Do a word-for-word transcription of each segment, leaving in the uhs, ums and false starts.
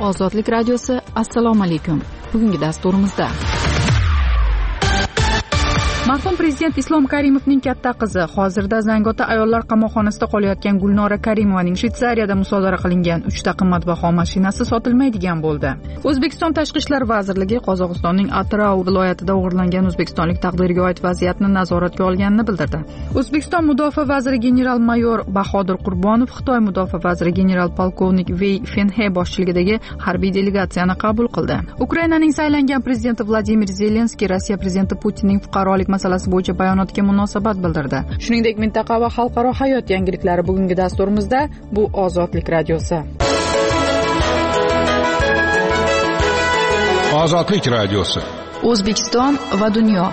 Ozodlik radiosi, assalomu alaykum. Bugungi dasturimizda marhum prezident Islom Karimovning katta qizi, hozirda Zangiota ayollar qamoqxonasida qolayotgan Gulnora Karimovaning Shvetsariyada musodara qilingan uchta qimmatbaho mashinasi sotilmaydigan bo'ldi. O'zbekiston Tashqi ishlar vazirligi Qozog'istonning Atrau viloyatida o'g'irlangan o'zbekistonlik taqdirga oid vaziyatni nazoratga olganini bildirdi. O'zbekiston mudofaa vaziri general-mayor Bahodir Qurbonov Xitoy mudofaa vaziri general-polkovnik Vey Fenhe boshchiligidagi harbiy delegatsiyani qabul qildi. Ukrainaning saylangan prezidenti Vladimir Zelenskiy Rossiya prezidenti Putinning fuqarolik masalasi bo'yicha bayonotiga munosabat bildirdi. Shuningdek, mintaqa va xalqaro hayot yangiliklari bugungi dasturimizda. Bu Ozodlik radiosi. Ozodlik radiosi. O'zbekiston va dunyo.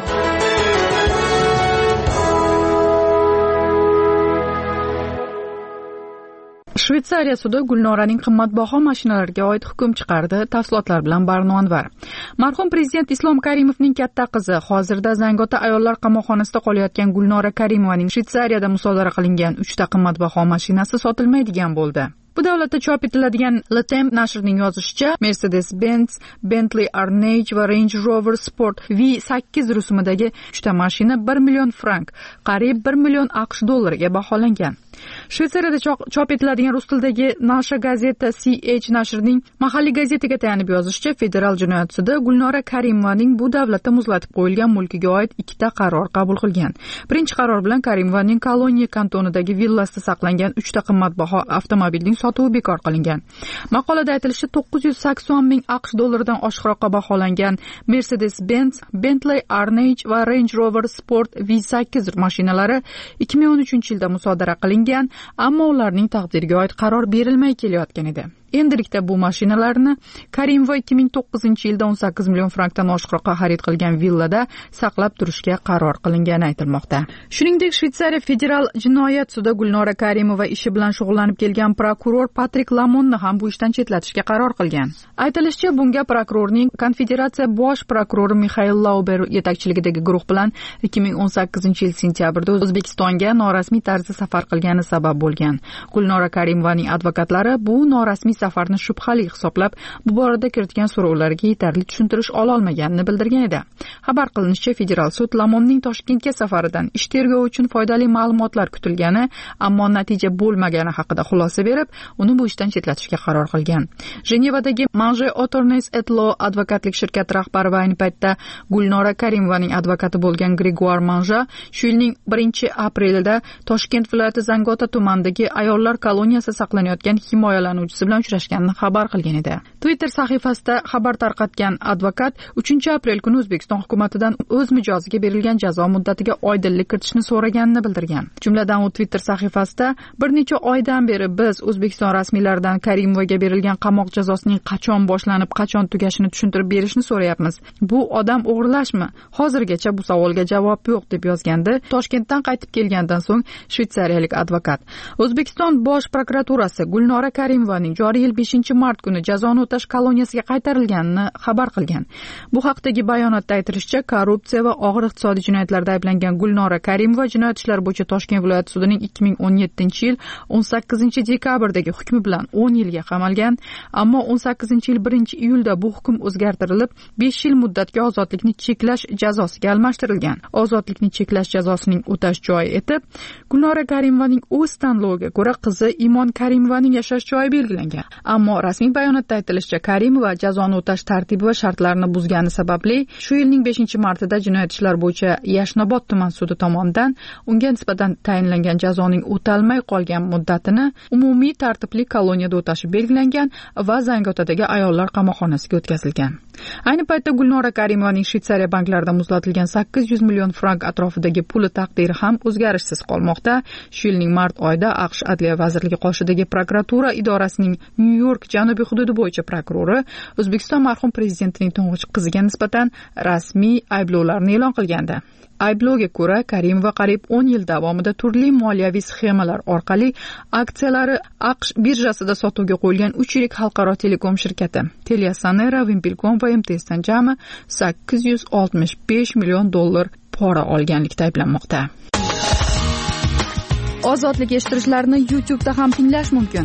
Shvetsariya sudi Gulnoraning qimmatbaho mashinalarga oid hukm chiqardi. Tafsilotlar bilan Barno Anvar. Marhum prezident Islom Karimovning katta qizi, hozirda Zangiota ayollar qamoqxonasida qolayotgan Gulnora Karimovaning Shvetsariyada musodara qilingan uchta qimmatbaho mashinasi sotilmaydigan bo'ldi. Bu davlatda chop etiladigan Le Temps nashrining yozishicha, Mercedes-Benz, Bentley Arnage va Range Rover Sport V sakkiz rusumidagi uchta mashina bir million frank, qariyb bir million AQSh dollariga baholangan. Shvetsariyada chop etiladigan rus tilidagi Nasha gazeta C H nashrining mahalliy gazetaga tayanib yozishicha, federal jinoyat sudi Gulnora Karimovaning bu davlatda muzlatib qo'yilgan mulkiga oid ikkita qaror qabul qilgan. Birinchi qaror bilan Karimovaning Koloniya kantonidagi villasida saqlangan uchta qimmatbaho avtomobilning sotuvi bekor qilingan. Maqolada aytilishicha, to'qqiz yuz sakson ming AQSh dollaridan oshiqroqqa baholangan Mercedes-Benz, Bentley Arnage va Range Rover Sport V sakkiz mashinalari ikki ming o'n uchinchi yilda musodara qilingan, ammo ularning taqdiriga oid qaror berilmay kelayotgan edi. Endilikda bu mashinalarni Karimova ikki ming to'qqizinchi yilda o'n sakkiz million frankdan oshiqroqqa xarid qilgan villada saqlab turishga qaror qilingani aytilmoqda. Shuningdek, Shvetsariya federal jinoyat sudi Gulnora Karimova ishi bilan shug'ullanib kelgan prokuror Patrik Lamonni ham bu ishdan chetlatishga qaror qilgan. Aytilishicha, bunga prokurorning Konfederatsiya bosh prokurori Mixail Lauber yetakchiligidagi guruh bilan ikki ming o'n sakkizinchi yil sentyabrda O'zbekistonga norasmiy tarzda safar qilgani sabab bo'lgan. Gulnora Karimovaning advokatlari bu norasmiy safarni shubhali hisoblab, bu borada kiritgan so'rovlarga yetarli tushuntirish ola olmaganini bildirgan edi. Xabar qilinishicha, federal sud Lamonning Toshkentga safaridan ish tergovi uchun foydali ma'lumotlar kutilgani, ammo natija bo'lmagani haqida xulosa berib, uni bu ishdan chetlatishga qaror qilgan. Jenevadagi Manje Attorneys et Law advokatlik shirkati rahbari va ayni paytda Gulnora Karimovaning advokati bo'lgan Gregoire Manja shu yilning birinchi aprelida Toshkent viloyati Zangiota tumanidagi ayollar koloniyasida saqlanayotgan himoyalanuvchisi bilan uchrashganini xabar qilgan edi. Twitter sahifasida xabar tarqatgan advokat uchinchi aprel kuni O'zbekiston hukumatidan o'z mijoziga berilgan jazo muddatiga oydinlik kiritishni so'raganini bildirgan. Jumladan u Twitter sahifasida bir necha oydan beri biz O'zbekiston rasmiylaridan Karimovaga berilgan qamoq jazosining qachon boshlanib, qachon tugashini tushuntirib berishni so'rayapmiz. Bu odam o'g'irlashmi? Hozirgacha bu savolga javob yo'q, deb yozgandi Toshkentdan qaytib kelgandan so'ng shvetsariyalik advokat. O'zbekiston bosh prokuraturasi Gulnora Karimovaning joriy yil beshinchi mart kuni jazoni o'tash koloniyasiga qaytarilganini xabar qilgan. Bu haqdagi bayonotda aytilishicha, korrupsiya va og'ir iqtisodiy jinoyatlarda ayblangan Gulnora Karimova jinoyat ishlari bo'yicha Toshkent viloyati sudining ikki ming o'n yettinchi yil o'n sakkizinchi dekabrdagi hukmi bilan o'n yilga qamalgan, ammo o'n sakkizinchi yil birinchi iyulda bu hukm o'zgartirilib, besh yil muddatga ozodlikni cheklash jazosiga almashtirilgan. Ozodlikni cheklash jazosining o'tash joyi etib Gulnora Karimovaning o'z tanloviga ko'ra qizi Imon Karimovaning yashash joyi belgilangan. Ammo rasmiy bayonotda aytilishicha, Karimova jazoni o'tash tartibi va shartlarini buzgani sababli shu yilning beshinchi martida jinoyat ishlar bo'yicha Yashnobod tuman sudi tomonidan unga nisbatan tayinlangan jazoning o'talmay qolgan muddatini umumiy tartibli koloniyada o'tashi belgilangan va Zangiotadagi ayollar qamoqxonasiga o'tkazilgan. Ayni paytda Gulnora Karimovaning Shvetsariya banklarida muzlatilgan sakkiz yuz million frank atrofidagi puli taqdiri ham o'zgarishsiz qolmoqda. Shu yilning mart oyida AQSh Adliya vazirligi qoshidagi prokuratura idorasining Nyu-York janubiy hududi bo'yicha prokurori O'zbekiston marhum prezidentining to'ng'ich qiziga nisbatan rasmiy ayblovlarni e'lon qilgandi. Ayblovga ko'ra, Karimova qariyb o'n yil davomida turli moliyaviy sxemalar orqali aksiyalari AQSh birjasida sotuvga qo'yilgan uch yirik xalqaro telekom shirkati Teliasanera, Wimpelcom va M T S'dan jami sakkiz yuz oltmish besh million dollar pora olganlikda ayblanmoqda. Ozodlik eshittirishlarini YouTube'da ham tinglash mumkin.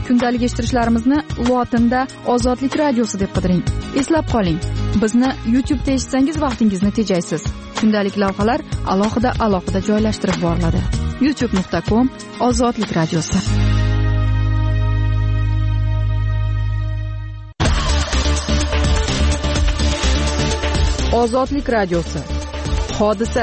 kundalik eshittirishlarimizni lotinda Ozodlik radiosi deb qidiring. Eslab qoling, bizni YouTube'da eshitsangiz vaqtingizni tejaysiz. Kundalik lavhalar alohida alohida joylashtirib boriladi. youtube nuqta com Ozodlik radiosi. Ozodlik radiosi. Hodisa.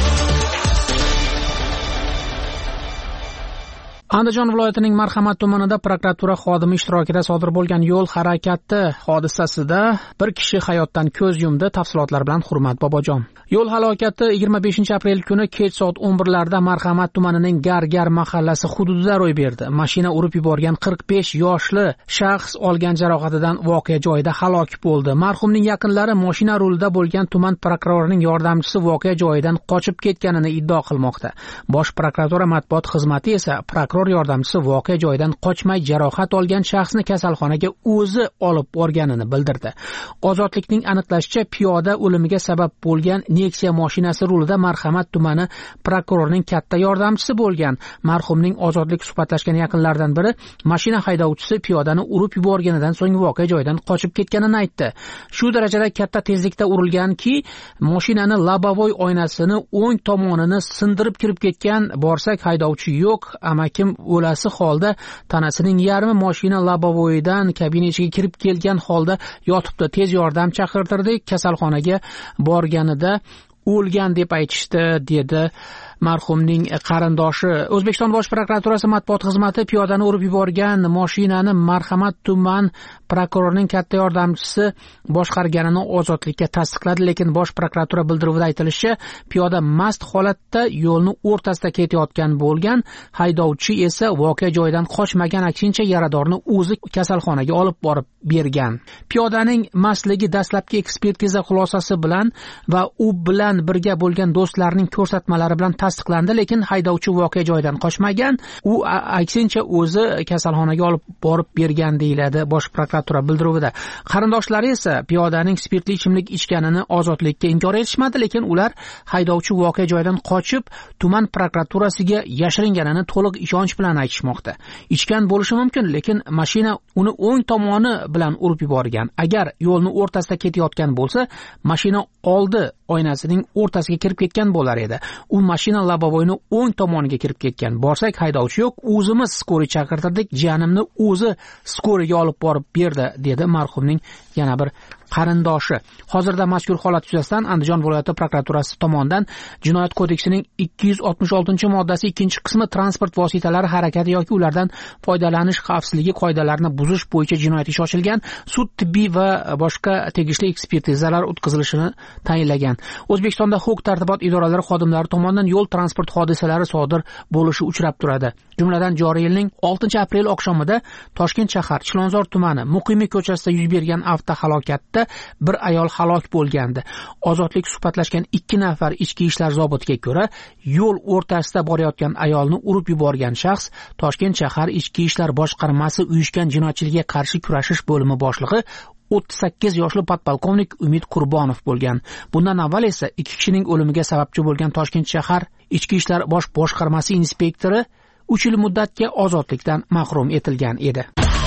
Andijon viloyatining Marhamat tumanida prokuratura xodimi ishtirokida sodir bo'lgan yo'l harakati hodisasida bir kishi hayotdan ko'z yumdi. Tafsilotlar bilan Hurmat Bobojon. Yo'l halokati yigirma beshinchi aprel kuni kech soat o'n birlarda Marhamat tumanining Gargar mahallasi hududida ro'y berdi. Mashina urib yuborgan qirq besh yoshli shaxs olgan jarohatidan voqea joyida halok bo'ldi. Marhumning yaqinlari mashina rulida bo'lgan tuman prokurorining yordamchisi voqea joyidan qochib ketganini iddao qilmoqda. Bosh prokuratura matbuot xizmati esa prokuror yordamchisi voqea joyidan qochmay jarohat olgan shaxsni kasalxonaga o'zi olib borganini bildirdi. Ozodlikning aniqlashicha, piyoda o'limiga sabab bo'lgan Nexia mashinasi rulida Marhamat tumani prokurorining katta yordamchisi bo'lgan. Marhumning Ozodlik suhbatlashgan yaqinlaridan biri mashina haydovchisi piyodani urib yuborganidan so'ng voqea joyidan qochib ketganini aytdi. Shu darajada katta tezlikda urilganki, mashinani lobovoy oynasini o'ng tomonini sindirib kirib ketgan. Borsak, haydovchi yo'q, amakim o'lasi holda tanasining yarmi mashina lobovoyidan kabina ichiga kirib kelgan holda yotibdi. Tez yordam chaqirtirdik, kasalxonaga borganida o'lgan deb aytishdi, dedi marhumning qarindoshi. O'zbekiston Bosh prokuraturasi matbuot xizmati piyodani urib yuborgan mashinani Marhamat tuman prokurorining katta yordamchisi boshqarganini Ozodlikka tasdiqladi, lekin Bosh prokuratura bildiruvida aytilishicha, piyoda mast holatda yo'lni o'rtasida ketayotgan bo'lgan, haydovchi esa voqea joyidan qochmagan, aksincha yaradorni o'zi kasalxonaga olib borib bergan. Piyodaning mastligi dastlabki ekspertiza xulosasi bilan va u bilan birga bo'lgan do'stlarining ko'rsatmalari bilan tasdiqlandi, lekin haydovchi voqea joyidan qochmagan, u aksincha o'zi kasalxonaga olib borib bergan deyiladi Bosh prokuratura bildiruvida. Qarindoshlari esa piyodaning spirtli ichimlik ichganini Ozodlikka inkor etishmadi, lekin ular haydovchi voqea joyidan qochib tuman prokuraturasiga yashiringanini to'liq ishonch bilan aytishmoqda. Ichgan bo'lishi mumkin, lekin mashina uni o'ng tomoni bilan urib yuborgan. Agar yo'lni o'rtasida ketayotgan bo'lsa, mashina oldi oynasining o'rtasiga kirib ketgan bo'lar edi. U mashina lobovoyni o'ng tomoniga kirib ketgan. Borsak, haydovchi yo'q, o'zimiz skoriy chaqirtirdik, jiyanimni o'zi skoriga olib borib berdi, dedi marhumning yana bir qarindoshi. Hozirda mazkur holat yuzasidan Andijon viloyati prokuraturasi tomonidan Jinoyat kodeksining ikki yuz oltmish oltinchi moddasi ikkinchi qismi transport vositalari harakati yoki ulardan foydalanish xavfsizligi qoidalarini buzish bo'yicha jinoyat ishi ochilgan, sud, tibbiy va boshqa tegishli ekspertizalar o'tkazilishini tayinlagan. O'zbekistonda huquq-tartibot idoralari xodimlari tomonidan yo'l transport hodisalari sodir bo'lishi uchrab turadi. Jumladan, joriy yilning oltinchi aprel oqshomida Toshkent shahar Chilonzor tumani Muqimiy ko'chasida yuz bergan avtohalokatda bir ayol halok bo'lgandi. Ozodlik suhbatlashgan ikki nafar ichki ishlar zobitiga ko'ra, yo'l o'rtasida borayotgan ayolni urib yuborgan shaxs Toshkent shahar ichki ishlar boshqarmasi uyushgan jinoyatchilikka qarshi kurashish bo'limi boshlig'i o'ttiz sakkiz yoshli podpolkovnik Umid Qurbonov bo'lgan. Bundan avval esa ikki kishining o'limiga sababchi bo'lgan Toshkent shahar ichki ishlar bosh boshqarmasi inspektori uch yil muddatga ozodlikdan mahrum etilgan edi.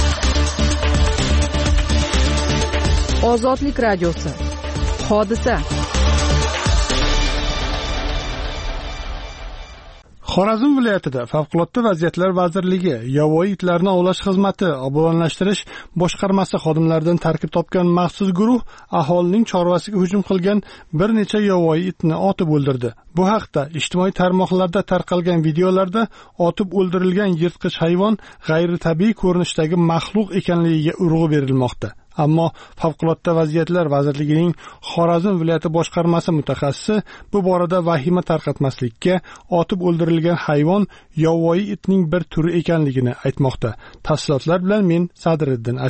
Ozodlik radiosi. Hodisa. Xorazm viloyatida Favqulodda vaziyatlar vazirligi yovvoyi itlarni ovlash xizmati obodonlashtirish boshqarmasi xodimlaridan tarkib topgan maxsus guruh aholining chorvasiga hujum qilgan bir necha yovvoyi itni otib o'ldirdi. Bu haqda ijtimoiy tarmoqlarda tarqalgan videolarda otib o'ldirilgan yirtqich hayvon g'ayritabiiy ko'rinishdagi maxluq ekanligiga urg'u berilmoqda. Ammo Favqulodda vaziyatlar vazirligining Xorazm viloyati boshqarmasi mutaxassisi bu borada vahima tarqatmaslikka, otib o'ldirilgan hayvon yovvoyi itning bir turi ekanligini aytmoqda. Tafsilotlar bilan men Sadriddin Ashur.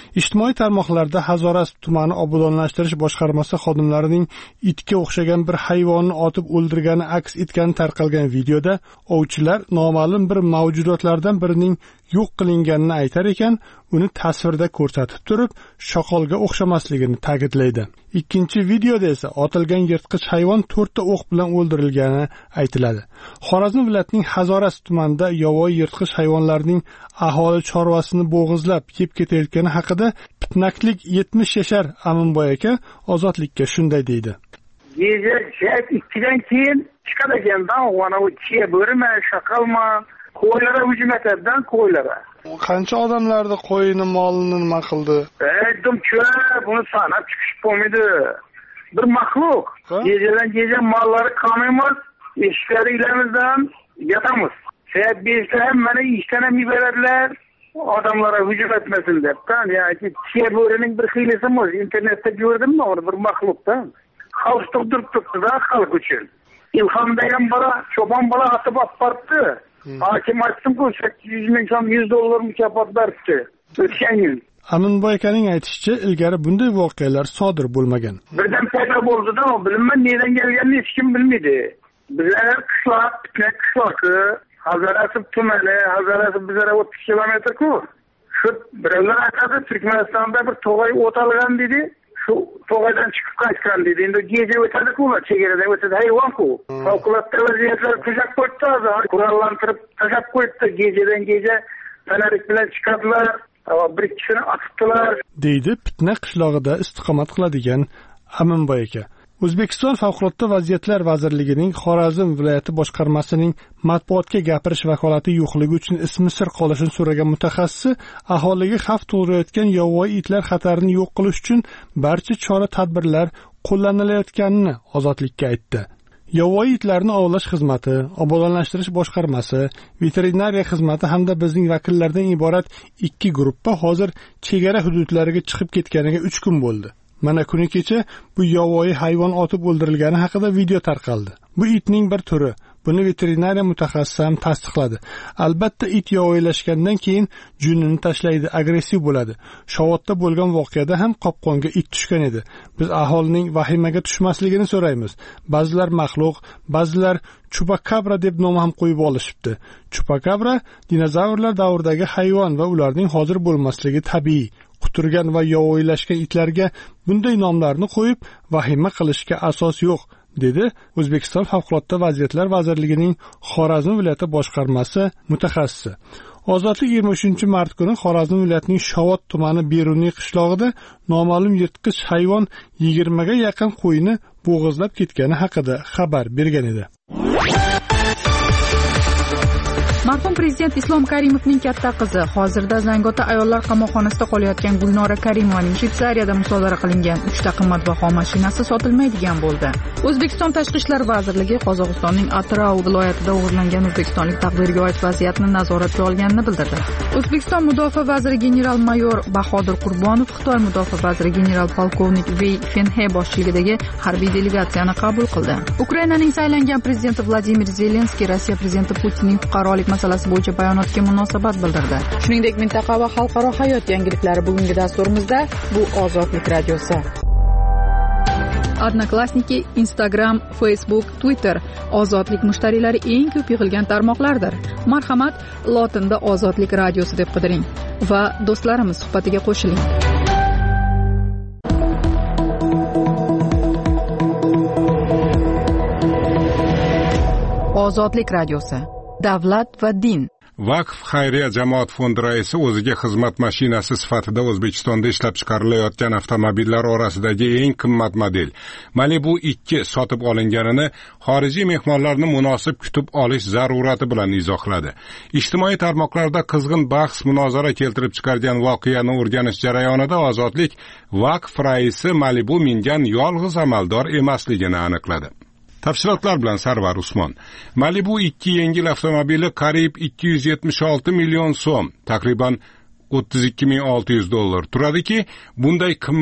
Ijtimoiy tarmoqlarda Hazoras tumani obodonlashtirish boshqarmasi xodimlarining itga o'xshagan bir hayvonni otib o'ldirgani aks etgani tarqalgan videoda ovchilar noma'lum bir mavjudotlardan birining yo'q qilinganini aytar ekan, uni tasvirda ko'rsatib turib, shoqolga o'xshamasligini ta'kidlaydi. Ikkinchi videoda esa otilgan yirtqich hayvon to'rtta o'q bilan o'ldirilgani aytiladi. Xorazm viloyatining Hazoras tumanida yovvoyi yirtqich hayvonlarning aholi chorvasini bo'g'izlab yeb ketayotgani haqida pitnaklik yetmish yashar Aminboy aka Ozodlikka shunday deydi. Gece saat ikkidan keyin chiqadi ekandan, ona u chiya bo'rima, shoqolma, qo'ylara hujum etadidan qo'ylara. Qancha odamlarni qo'yini, molini nima qildi? Aytdim, ko'p, buni sanab chiqish bo'lmaydi. Bir maxluq. Gecedan gece mollari qolmaymiz, eshiklari ilamizdan yotamiz. Saat beshda ham mana ishdan ham yuboradilar, odamlarga hujum etmasin deb. Ya'ni chiya bo'rining bir xilisi mos, internetda ko'rdimmi, bir maxluqdan. Xalq turib turibdi-da xalq uchun. İlhamda ham bola, cho'pon bola atib olibdi. Hakim aytdim-ku sakkiz yuz ming so'm yuz dollar mukofot beribdi. O'tgan yil. Aminboy akaning aytishicha, ilgari bunday voqealar sodir bo'lmagan. Birdan paydo bo'ldi-da, bilmayman nerdan kelganini hech kim bilmaydi. Bizlar qishloq, qishloqi, Hazoras tumani, Hazoras bizlara o'ttiz kilometr-ku. Shu birovlar aytadi, Turkmanistonda bir to'g'ay o't olgan dedi. Shu to'g'aydan chiqib qaytgan dedi. Endi gece o'tadi-ku, chegaradan o'tadi hayvon-ku. Favqulodda vaziyatlar tuzab qo'ydi, hozir qurollantirib tashab qo'ydi. Gecedan gece tanalik bilan chiqadilar, bir kishini otibdilar. Deydi Pitna qishlog'ida istiqomat qiladigan Aminboy aka. O'zbekiston Favqulodda vaziyatlar vazirligining Xorazm viloyati boshqarmasining matbuotga gapirish vakolati yo'qligi uchun ismi sir qolishini so'ragan mutaxassis aholiga xavf tug'dirayotgan yovvoyi itlar xatarini yo'q qilish uchun barcha chora-tadbirlar qo'llanilayotganini Ozodlikka aytdi. Yovvoyi itlarni ovlash xizmati, obodonlashtirish boshqarmasi, veterinariya xizmati hamda bizning vakillardan iborat ikki guruhga hozir chegara hududlariga chiqib ketganiga uch kun bo'ldi. Mana kuni kecha bu yovvoyi hayvon otib o'ldirilgani haqida video tarqaldi. Bu itning bir turi. Buni veterinariya mutaxassisi ham tasdiqladi. Albatta it yovvoyilashgandan keyin junini tashlaydi, agressiv bo'ladi. Shovotda bo'lgan voqeada ham qopqonga it tushgan edi. Biz aholining vahimaga tushmasligini so'raymiz. Ba'zilar maxluq, ba'zilar chupakabra deb nom ham qo'yib olishibdi. Chupakabra dinozavrlar davridagi hayvon va ularning hozir bo'lmasligi tabiiy. Quturgan va yovvoyilashgan itlarga bunday nomlarni qo'yib vahima qilishga asos yo'q, dedi O'zbekiston Favqulodda vaziyatlar vazirligining Xorazm viloyati boshqarmasi mutaxassisi. Ozodlik yigirma uchinchi mart kuni Xorazm viloyatining Shovot tumani Beruniy qishlog'ida noma'lum yirtqich hayvon yigirmaga yaqin qo'yni bo'g'izlab ketgani haqida xabar bergan edi. Marhum prezident Islom Karimovning katta qizi hozirda Zangiota ayollar qamoqxonasida qolayotgan Gulnora Karimovaning Shvetsariyada musodara qilingan uchta qimmatbaho mashinasi sotilmaydigan bo'ldi. O'zbekiston Tashqi ishlar vazirligi Qozog'istonning Atrau viloyatida o'g'irlangan o'zbekistonlik taqdirga oid vaziyatni nazoratga olganini bildirdi. O'zbekiston mudofaa vaziri general-mayor Bahodir Qurbonov Xitoy mudofaa vaziri general-polkovnik Vey Fenhe boshchiligidagi harbiy delegatsiyani qabul qildi. Ukrainaning saylangan prezidenti Vladimir Zelenskiy Rossiya prezidenti Putinning fuqarolik masalasi bo'yicha bayonotga munosabat bildirdi. Shuningdek, mintaqa va xalqaro hayot yangiliklari bugungi dasturimizda bu Ozodlik radiosi. Odnoklassniki, Instagram, Facebook, Twitter Ozodlik mushtariylari eng ko'p yig'ilgan tarmoqlardir. Marhamat, lotinda Ozodlik radiosi deb qidiring va do'stlarimiz suhbatiga qo'shiling. Ozodlik radiosi. Davlat va din. Vaqf xayriya jamoat fondi raisi o'ziga xizmat mashinasi sifatida O'zbekistonda ishlab chiqarilayotgan avtomobillar orasidagi eng qimmat model Malibu ikki sotib olinganini xorijiy mehmonlarni munosib kutib olish zarurati bilan izohladi. Ijtimoiy tarmoqlarda qizg'in bahs munozara keltirib chiqargan voqeani o'rganish jarayonida Ozodlik vaqf raisi Malibu mingan yolg'iz amaldor emasligini aniqladi. Tafsilotlar bilan Sarvar Usmon. Malibu ikki yengil avtomobili qariyb ikki yuz yetmish olti million so'm, taqriban o'ttiz ikki ming olti yuz dollar turadiki, bunday qimmat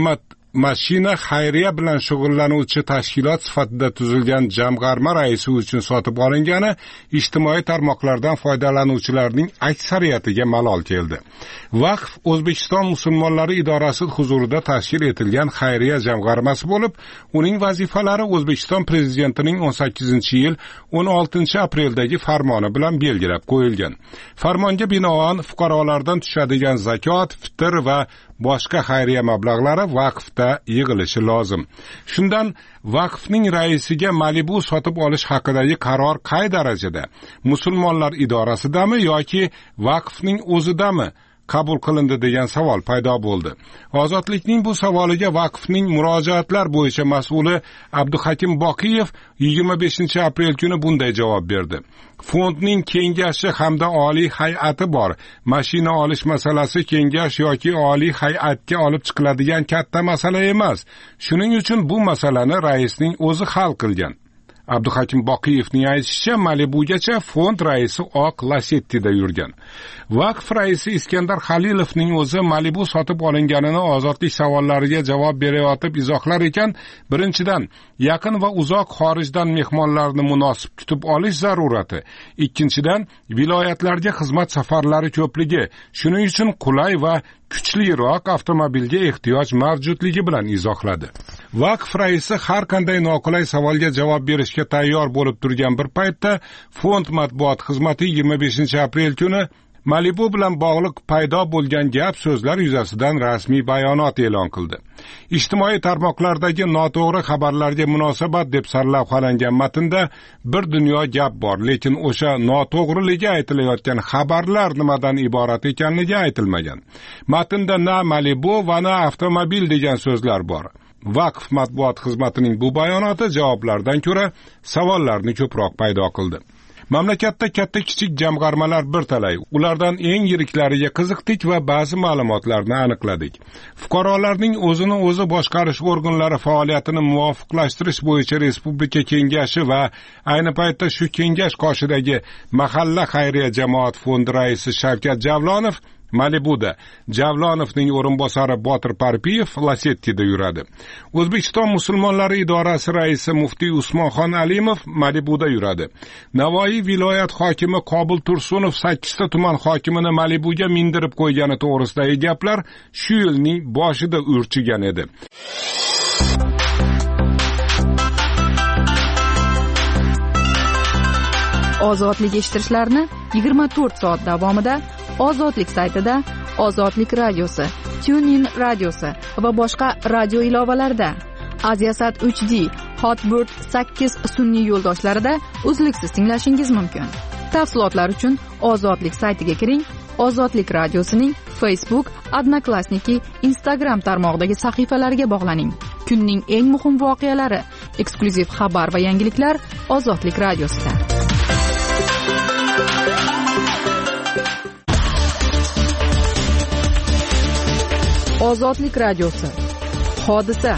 mashina xayriya bilan shug'ullanuvchi tashkilot sifatida tuzilgan jamg'arma raisi uchun sotib olingani ijtimoiy tarmoqlardan foydalanuvchilarning aksariyatiga malol keldi. Vaqf O'zbekiston musulmonlari idorasi huzurida tashkil etilgan xayriya jamg'armasi bo'lib, uning vazifalari O'zbekiston prezidentining o'n sakkizinchi yil o'n oltinchi apreldagi farmoni bilan belgilab qo'yilgan. Farmonga binoan fuqarolardan tushadigan zakot, fitr va boshqa xayriya mablag'lari vaqfda yig'ilishi lozim. Shundan vaqfning raisiga Malibu sotib olish haqidagi qaror qay darajada? Musulmonlar idorasidami yoki vaqfning o'zidami qabul qilindi degan savol paydo bo'ldi. Ozodlikning bu savoliga vaqfning murojaatlar bo'yicha mas'uli Abduhakim Boqiyev yigirma beshinchi aprel kuni bunday javob berdi. Fondning kengashi hamda oliy hay'ati bor. Mashina olish masalasi kengash yoki oliy hay'atga olib chiqiladigan katta masala emas. Shuning uchun bu masalani raisning o'zi hal qilgan. Abduhakim Boqiyevning aytishicha, Malibugacha fond raisi oq Lacetti'da yurgan. Vaqf raisi Iskandar Xalilovning o'zi Malibu sotib olinganini ozodlik savollariga javob berayotib izohlar ekan, birinchidan, yaqin va uzoq xorijdan mehmonlarni munosib kutib olish zarurati. Ikkinchidan, viloyatlarga xizmat safarlari ko'pligi, shuning uchun qulay va kuchliroq avtomobilga ehtiyoj mavjudligi bilan izohladi. Vaqf raisi har qanday noqulay savolga javob berishga tayyor bo'lib turgan bir paytda fond matbuot xizmati yigirma beshinchi aprel kuni Malibu bilan bog'liq paydo bo'lgan gap so'zlar yuzasidan rasmiy bayonot e'lon qildi. Ijtimoiy tarmoqlardagi noto'g'ri xabarlarga munosabat deb sarlavhalangan matnda bir dunyo gap bor, lekin o'sha noto'g'riligi aytilayotgan xabarlar nimadan iborat ekanligi aytilmagan. Matnda na Malibu va na avtomobil degan so'zlar bor. Vaqf matbuot xizmatining bu bayonoti javoblardan ko'ra savollarni ko'proq paydo qildi. Mamlakatda katta-kichik jamg'armalar bir talay. Ulardan eng yiriklariga qiziqdik va ba'zi ma'lumotlarni aniqladik. Fuqarolarning o'zini o'zi boshqarish organlari faoliyatini muvofiqlashtirish bo'yicha Respublika kengashi va ayni paytda shu kengash qoshidagi mahalla xayriya jamoat fondi raisi Shavkat Javlonov Malibuda, Javlonovning o'rinbosari Botir Parpiyev Lacetti'da yuradi. O'zbekiston musulmonlari idorasi raisi muftiy Usmonxon Alimov Malibuda yuradi. Navoiy viloyat hokimi Qobul Tursunov sakkizta tuman hokimini Malibuga mindirib qo'ygani to'g'risidagi gaplar shu yilning boshida urchigan edi. Ozodlik eshittirishlarni yigirma to'rt soat davomida Ozodlik saytida, Ozodlik radiosi, TuneIn radiosi va boshqa radio ilovalarida, Aziasat uch D, Hotbird sakkiz sun'iy yo'ldoshlarida uzluksiz tinglashingiz mumkin. Tafsilotlar uchun Ozodlik saytiga kiring. Ozodlik radiosining Facebook, Odnoklassniki, Instagram tarmog'idagi sahifalariga bog'laning. Kunning eng muhim voqealari, eksklyuziv xabar va yangiliklar Ozodlik radiosida. Ozodlik radiosi. Hodisa.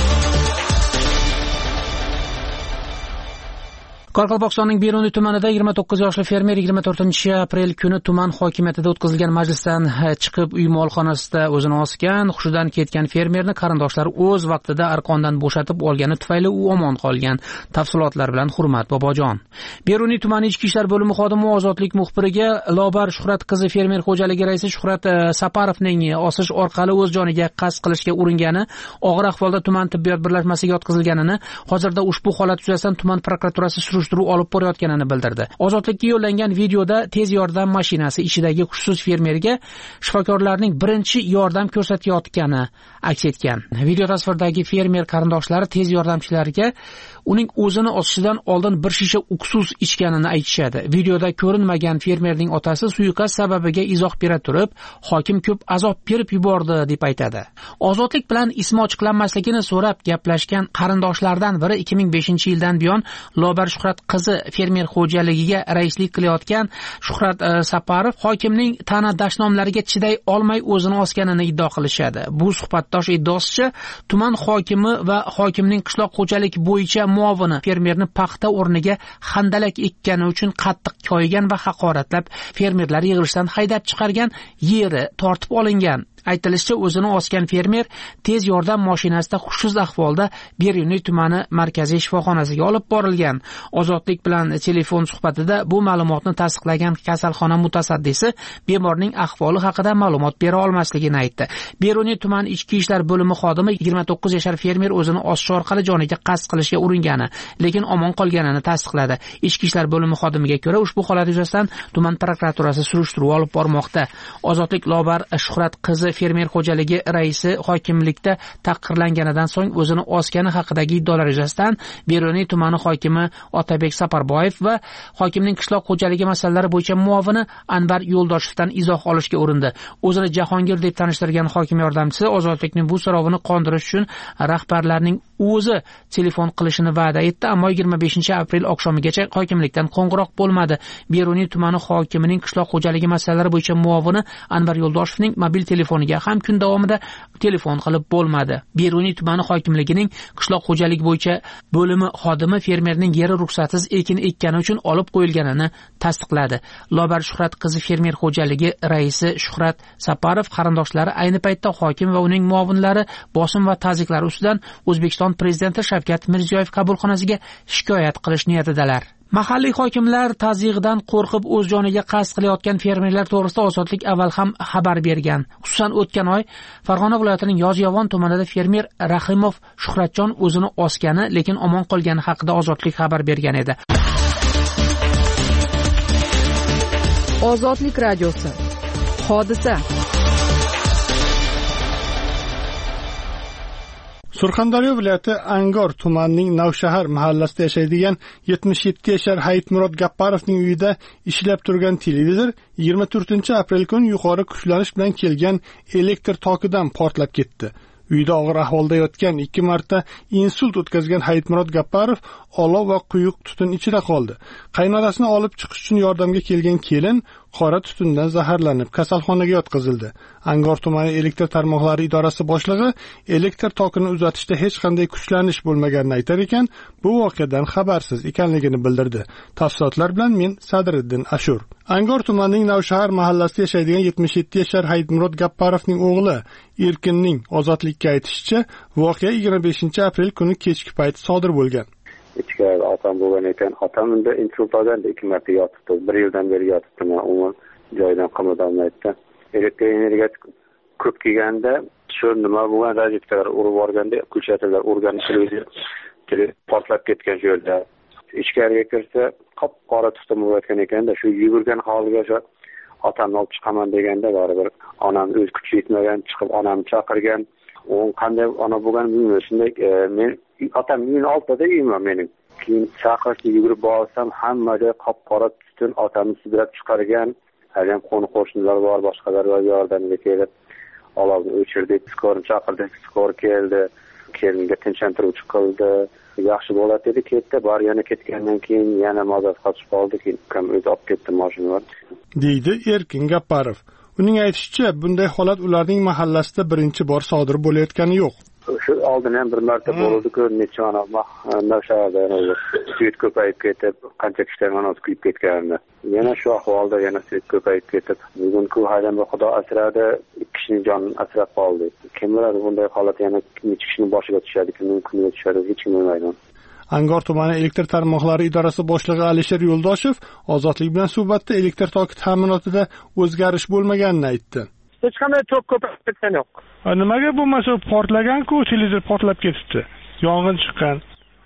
Qoraqalpog'istonning Beruniy tumanida yigirma to'qqiz yoshli fermer yigirma to'rtinchi aprel kuni tuman hokimiyatida o'tkazilgan majlisdan chiqib uy molxonasida o'zini osgan, hushidan ketgan fermerni qarindoshlari o'z vaqtida arqondan bo'shatib olgani tufayli u omon qolgan. Tafsilotlar bilan Hurmat Bobojon. Beruniy tumani ichki ishlar bo'limi xodimi Ozodlik muxbiriga Lobar Shuhrat qizi fermer xo'jaligi raisi Shuhrat Saparovning osish orqali o'z joniga qasd qilishga uringani, og'ir ahvolda tuman tibbiyot birlashmasiga yotqizilganini, hozirda ushbu holat yuzasidan tuman prokuraturasi surishtiruv olib borayotganini bildirdi. Ozodlikka yo'llangan videoda tez yordam mashinasi ichidagi hushsiz fermerga shifokorlarning birinchi yordam ko'rsatayotgani aks etgan. Video tasvirdagi fermer qarindoshlari tez yordamchilarga uning o'zini osishidan oldin bir shisha uksus ichganini aytishadi. Videoda ko'rinmagan fermerning otasi suiqasd sababiga izoh bera turib, hokim ko'p azob berib yubordi deb aytadi. Ozodlik bilan ismi ochiqlanmasligini so'rab gaplashgan qarindoshlardan biri ikki ming beshinchi yildan buyon Lobar Shuhrat qizi fermer xo'jaligiga raislik qilayotgan Shuhrat e, Saparov hokimning ta'na dashnomlariga chiday olmay o'zini osganini iddao qilishadi. Bu suhbatdosh iddaosicha tuman hokimi va hokimning qishloq xo'jalik bo'yicha muovini fermerni paxta o'rniga handalak ekkani uchun qattiq koyigan va haqoratlab fermerlar yig'ilishdan haydab chiqargan, yeri tortib olingan. Aytilishicha, o'zini osgan fermer tez yordam mashinasida hushsiz ahvolda Beruniy tumani markaziy shifoxonasiga olib borilgan. Ozodlik bilan telefon suhbatida bu ma'lumotni tasdiqlagan kasalxona mutasaddisi bemorning ahvoli haqida ma'lumot bera olmasligini aytdi. Beruniy tumani ichki ishlar bo'limi xodimi yigirma to'qqiz yashar fermer o'zini osish orqali joniga qasd qilishga uringani, lekin omon qolganini tasdiqladi. Ichki ishlar bo'limi xodimiga ko'ra, ushbu holat yuzasidan tuman prokuraturasi surishtiruv olib bormoqda. Ozodlik Lobar Shuhrat qizi fermer xo'jaligi raisi hokimlikda taqdirlanganidan so'ng o'zini osgani haqidagi iddaolar yuzasidan Beruniy tumani hokimi Otabek Saparboyev va hokimning qishloq xo'jaligi masalalari bo'yicha muovini Anvar Yo'ldoshevdan izoh olishga urindi. O'zini Jahongir deb tanishtirgan hokim yordamchisi Ozodlikning bu so'rovini qondirish uchun rahbarlarning o'zi telefon qilishini va'da etdi, ammo yigirma beshinchi aprel oqshomigacha hokimlikdan qo'ng'iroq bo'lmadi. Beruniy tumani hokimining qishloq xo'jaligi masalalari bo'yicha muovini Anvar Yo'ldoshevning mobil telefoniga ham kun davomida telefon qilib bo'lmadi. Beruniy tumani hokimligining qishloq xo'jaligi bo'yicha bo'limi xodimi fermerning yeri ruxsatsiz ekin ekkani uchun olib qo'yilganini tasdiqladi. Lobar Shuhrat qizi fermer xo'jaligi raisi Shuhrat Saparov qarindoshlari ayni paytda hokim va uning muovinlari bosim va ta'ziylar ustidan O'zbekiston prezidenti Shavkat Mirziyoyev qabulxonasiga shikoyat qilish niyatidalar. Mahalliy hokimlar tazyiqdan qo'rqib o'z joniga qasd qilayotgan fermerlar to'g'risida Ozodlik avval ham xabar bergan. Xususan, o'tgan oy Farg'ona viloyatining Yozyovon tumanida fermer Rahimov Shuhratjon o'zini osgani, lekin omon qolgani haqida Ozodlik xabar bergan edi. Ozodlik radiosi. Hodisa. Surxondaryo viloyati Angor tumanining Navshahar mahallasida yashaydigan yetmish yetti yashar Hayitmurod Gapparovning uyida ishlab turgan televizor yigirma to'rtinchi aprel kuni yuqori kuchlanish bilan kelgan elektr tokidan portlab ketdi. Uyda og'ir ahvolda yotgan ikki marta insult o'tkazgan Hayitmurod Gapparov olov va quyuq tutun ichida qoldi. Qaynonasini olib chiqish uchun yordamga kelgan kelin qora tutundan zaharlanib kasalxonaga yotqizildi. Angor tumani elektr tarmoqlari idorasi boshlig'i elektr tokini uzatishda hech qanday kuchlanish bo'lmaganini aytar ekan, bu voqeadan xabarsiz ekanligini bildirdi. Tafsilotlar bilan men Sadriddin Ashur. Angor tumanining Navshahar mahallasida yashaydigan yetmish yetti yashar Hayitmurod Gapparovning o'g'li Erkinning Ozodlikka aytishicha, voqea yigirma beshinchi aprel kuni kechki payt sodir bo'lgan. Ichkarida otam bo'lgan ekan. Otam unda insult olganda ikki marta yotibdi. Bir yildan beri yotibdi. Men umuman joyidan qimildolmaydi. Elektr energiya ko'p kelganda shu nima bo'lgan razvedkalar urib borganda ko'chatilar urgan televizor portlab ketgan shu yerda. Ichkariga kirsa qop-qora tutun bo'layotgan ekanda, shu yugurgan holiga shu otamni olib chiqaman deganda baribir onam o'z kuchi yetmagan, chiqib onamni chaqirgan. U qanday ona bo'lgan bilmayman. Shunday men otam uyini oltida uyim mening. Keyin chaqirishga yugurib borsam, hamma joy qop-qora tutun, otamni sudrab chiqargan. Ham qo'ni qo'shnilar bor, boshqalar bor, yordamga kelib olovni o'chirdik, skor chaqirdik, skor keldi. Kelinga tinchlantiruvchi qildi. Yaxshi bo'ladi dedi, ketdi. Bor yana ketgandan keyin yana mazot qochib qoldi, keyin ukam o'zi olib ketdi mashinalar. Deydi Erkin Gapparov. Uning aytishicha, bunday holat ularning mahallasida birinchi bor sodir bo'layotgani yo'q. Shu oldin ham bir marta bo'ldi-ku, necha ona Navshaharda suyut ko'payib ketib, qancha kishilar mana kuyib ketgandi. Yana shu ahvolda yana suyut ko'payib ketib, bugun-ku haydan Xudo asradi, ikki kishining jonini asrab qoldi. Kim biladi bunday holat yana necha kishining boshiga tushadi, kimning kuniga tushadi, hech kim bilmaydi. Angor tumani elektr tarmoqlari idorasi boshlig'i Alisher Yo'ldoshev Ozodlik bilan suhbatda elektr toki ta'minotida o'zgarish bo'lmaganini aytdi. Hech qanday tok ko'payib ketgani yo'q. Nimaga bo'lmasa portlagan-ku, televizor portlab ketibdi. Yong'in chiqqan.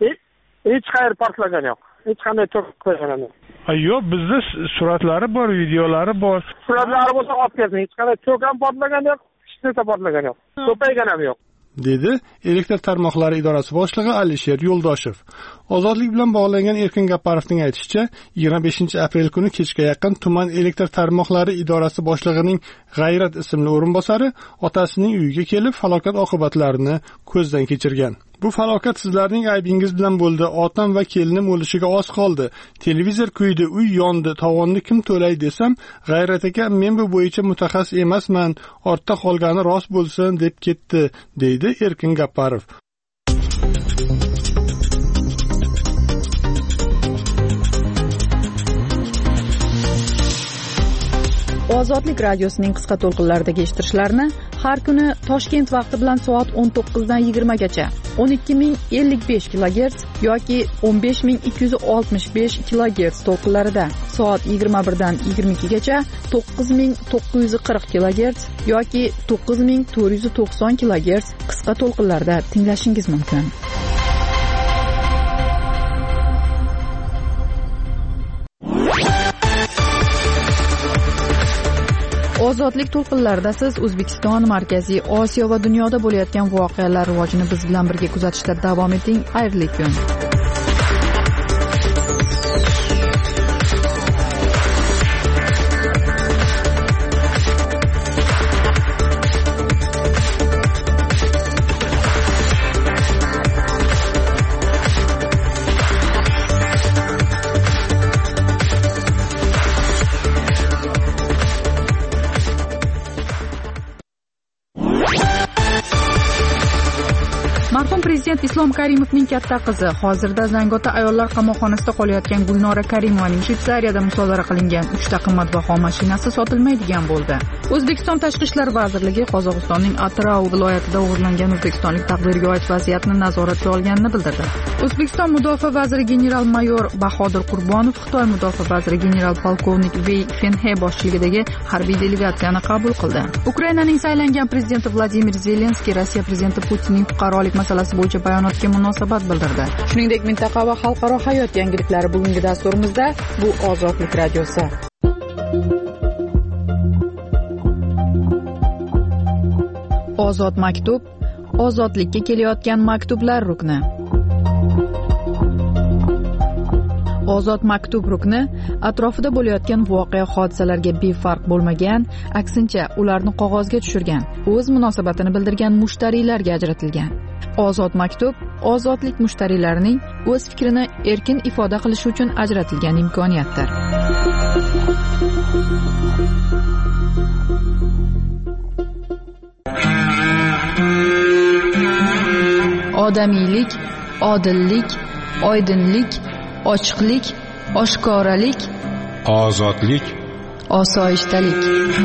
Hech qayer portlagan yo'q. Hech qanday tok ko'paygan yo'q. Yo'q, bizda suratlari bor, videolari bor. Suratlari bo'lsa olib kelsin. Hech qanday tok ham portlagan yo'q, hech narsa portlagan yo'q. Ko'paygan ham yo'q. dedi elektr tarmoqlari idorasi boshlig'i Alisher Yo'ldoshev. Ozodlik bilan bog'langan Erkin Gapparovning aytishicha, yigirma beshinchi aprel kuni kechga yaqin tuman elektr tarmoqlari idorasi boshlig'ining G'ayrat ismli o'rinbosari otasining uyiga kelib falokat oqibatlarini ko'zdan kechirgan. Bu falokat sizlarning aybingiz bilan bo'ldi. Otam va kelinim o'lishiga oz qoldi. Televizor kuydi, uy yondi, tovonni kim to'lay desam, G'ayrat aka, men bu bo'yicha mutaxassis emasman, ortda qolgani rost bo'lsin deb ketdi, deydi Erkin Gapparov. Ozodlik radiosining qisqa to'lqinlaridagi eshittirishlarni har kuni Toshkent vaqti bilan soat o'n to'qqizdan yigirmagacha o'n ikki ming ellik besh kilogerts yoki o'n besh ming ikki yuz oltmish besh kilogerts to'lqinlarida, soat yigirma birdan yigirma ikkigacha to'qqiz ming to'qqiz yuz qirq kilogerts yoki to'qqiz ming to'rt yuz to'qson kilogerts qisqa to'lqinlarda tinglashingiz mumkin. Ozodlik to'lqinlarida siz O'zbekiston, Markaziy Osiyo va dunyoda bo'layotgan voqealar rivojini biz bilan birga kuzatishda davom eting. Xayrli kun. Marhum prezident Islom Karimovning katta qizi, hozirda Zangiota ayollar qamoqxonasida qolayotgan Gulnora Karimovaning Shvetsariyada musodara qilingan uchta qimmatbaho mashinasi sotilmaydigan bo'ldi. O'zbekiston Tashqi ishlar vazirligi Qozog'istonning Atrau viloyatida o'g'irlangan o'zbekistonlik taqdirga oid vaziyatni nazoratga olganini bildirdi. O'zbekiston Mudofaa vaziri general-mayor Bahodir Qurbonov Xitoy Mudofaa vaziri general-polkovnik Vey Fenhe boshchiligidagi harbiy delegatsiyani qabul qildi. Ukrainaning saylangan prezidenti Vladimir Zelenskiy Rossiya prezidenti Putinning fuqarolik masalasi bo'yicha bayonotga munosabat bildirdi. Shuningdek, mintaqa va xalqaro hayot yangiliklari bugungi dasturimizda bu Ozodlik radiosi. Ozod maktub, ozodlikka kelayotgan maktublar rukni. Ozod maktub rukni atrofida bo'layotgan voqea hodisalarga befarq bo'lmagan, aksincha ularni qog'ozga tushirgan, o'z munosabatini bildirgan mushtariylarga ajratilgan. Ozod maktub ozodlik mushtariylarining o'z fikrini erkin ifoda qilishi uchun ajratilgan imkoniyatdir. Odamiylik, odillik, oydinlik, ochiqlik, oshkoralik, ozodlik, osoyishtalik.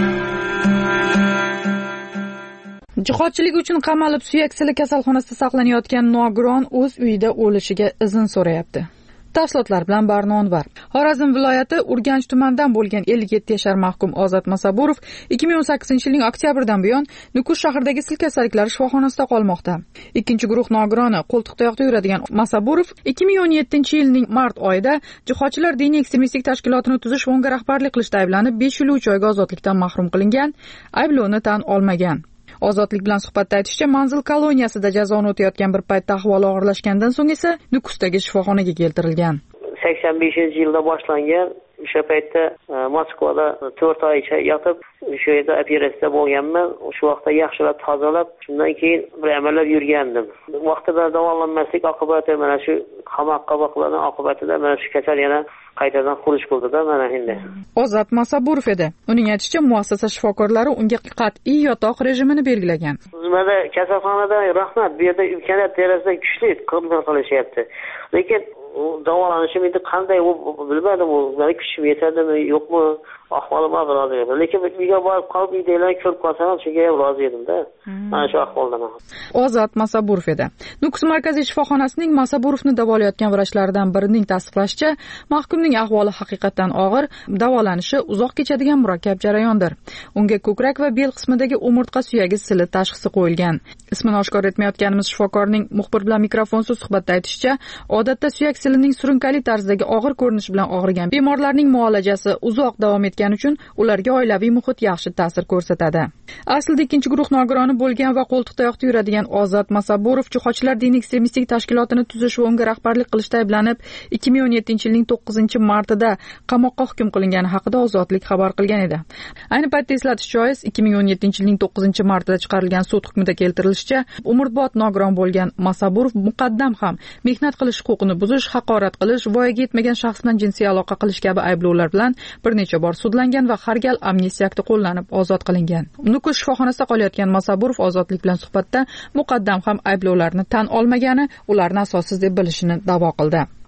Jihodchilik uchun qamalib suyak sili kasalxonasida saqlanayotgan nogiron o'z uyida o'lishiga izn so'rayapti. Tafsilotlar bilan Barnonvar. Xorazm viloyati Urganch tumanidan bo'lgan ellik yetti yashar mahkum Ozod Masaburov ikki ming o'n sakkizinchi yilning oktyabridan buyon Nukus shahridagi sil kasalliklari shifoxonasida qolmoqda. Ikkinchi guruh nogironi qo'ltiqtayoqda yuradigan Masaburov ikki ming o'n yettinchi yilning mart oyida jihodchilar diniy ekstremistik tashkilotini tuzish va unga rahbarlik qilishda ayblanib besh yil uch oyga ozodlikdan mahrum qilingan, ayblovni tan olmagan. Ozodlik bilan suhbatda aytishicha, manzil koloniyasida jazoni o'tayotgan bir paytda ahvoli og'irlashgandan so'ng esa Nukusdagi shifoxonaga keltirilgan. sakson beshinchi yilda boshlangan. O'sha paytda Moskvada to'rt oycha yotib, o'sha yerda operatsiya bo'lganman. O'sha vaqtda yaxshilab tozalab, shundan keyin bir amallab yurgandim. Vaqtida davolanmaslik oqibati mana shu qamoqqa boqilgan oqibatida mana shu kasal yana qaytadan xuruj qildida mana endi. Ozod Masaburov edi. Uning aytishicha, muassasa shifokorlari unga qat'iy yotoq rejimini belgilagan. Bizda kasalxonada rahmat, bu yerda imkoniyat darajada kuchli kontrol qilishyapti. Lekin davolanishim endi qanday u bilmadim, u meni kuchim yetadimi, yo'qmi, ahvolim rozi edim. Lekin uyga borib qolib uydagilarni ko'rib qolsam, shunga ham rozi edim-da. Mana shu ahvolda. Ozod Masaburov edi. Nukus markaziy shifoxonasining Masaburovni davolayotgan vrachlaridan birining tasdiqlashicha, mahkumning ahvoli haqiqatan og'ir, davolanishi uzoq kechadigan murakkab jarayondir. Unga ko'krak va bel qismidagi umurtqa suyagi sili tashxisi qo'yilgan. Ismini oshkor etmayotganimiz shifokorning muxbir bilan mikrofonsiz suhbatda aytishicha, odatda suyak silining surunkali tarzdagi og'ir ko'rinish bilan og'rigan bemorlarning muolajasi uzoq davom etgani uchun ularga oilaviy muhit yaxshi ta'sir ko'rsatadi. Aslida ikkinchi guruh nogironi bo'lgan va qo'ltiqtayoqda yuradigan Ozod Masaburov jihodchilar diniy ekstremistik tashkilotini tuzish va unga rahbarlik qilishda ayblanib, ikki ming o'n yettinchi yilning to'qqizinchi martida qamoqqa hukm qilingani haqida Ozodlik xabar qilgan edi. Ayni paytda eslatish joiz, ikki ming o'n yettinchi yilning to'qqizinchi martida chiqarilgan sud hukmida keltirilishicha, umrbod nogiron bo'lgan Masaburov muqaddam ham mehnat qilish huquqini buzish, haqorat qilish, voyaga yetmagan shaxs bilan jinsiy aloqa qilish kabi ayblovlar bilan bir necha bor sudlangan va har gal amnistiya akti qo'llanib ozod qilingan. Nukus shifoxonasida qolayotgan Masaburov Ozodlik bilan suhbatda muqaddam ham ayblovlarni tan olmagani, ularni asossiz deb bilishini da'vo qildi.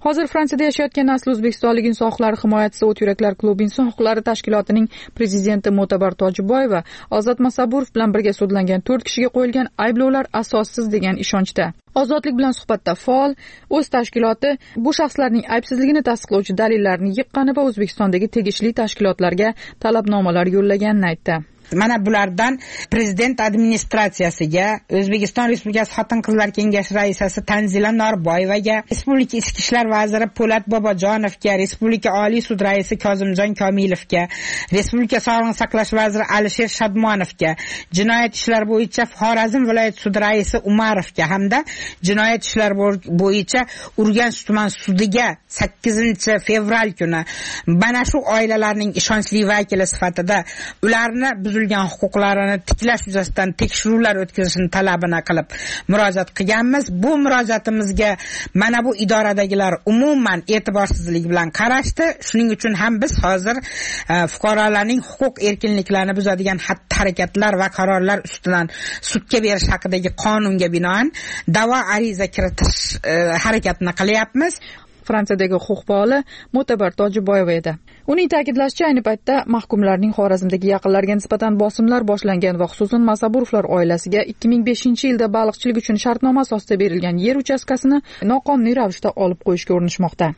Hozir Fransiyada yashayotgan asli o'zbekistonlik inson huquqlari himoyachisi O't yuraklar klubi inson huquqlari tashkilotining prezidenti Mo'tabar Tojiboyeva Ozod Masaburov bilan birga sudlangan to'rt kishiga qo'yilgan ayblovlar asossiz degan ishonchda. Ozodlik bilan suhbatda faol o'z tashkiloti bu shaxslarning aybsizligini tasdiqlovchi dalillarni yiqqani va O'zbekistondagi tegishli tashkilotlarga talabnomalar yo'llaganini aytdi. Mana bulardan prezident administratsiyasiga, O'zbekiston Respublikasi Xotin-qizlar kengashi raisasi Tanzila Norboyevaga, Respublika ichki ishlar vaziri Po'lat Bobojonovga, Respublika Oliy sud raisi Kozimjon Komilovga, Respublika sog'liqni saqlash vaziri Alisher Shadmonovga, jinoyat ishlar bo'yicha Xorazm viloyat sud raisi Umarovga hamda jinoyat ishlar bo'yicha Urganch tuman sudiga sakkizinchi fevral kuni mana shu oilalarning ishonchli vakili sifatida ularni buzilgan huquqlarini tiklash yuzasidan tekshiruvlar o'tkazishni talabini qilib murojaat qilganmiz. Bu murojaatimizga mana bu idoradagilar umuman e'tiborsizlik bilan qarashdi. Shuning uchun ham biz hozir fuqarolarning huquq erkinliklarini buzadigan xatti-harakatlar va qarorlar ustidan sudga berish haqidagi qonunga binoan da'vo ariza kiritish harakatini qilyapmiz. Fransiyadagi huquq faoli Mo'tabar Tojiboyeva edi. Uning ta'kidlashicha, ayni paytda mahkumlarning Xorazmdagi yaqinlariga nisbatan bosimlar boshlangan va xususan Masaburovlar oilasiga ikki ming beshinchi yilda baliqchilik uchun shartnoma asosida berilgan yer uchastkasini noqonuniy ravishda olib qo'yishga urinishmoqda.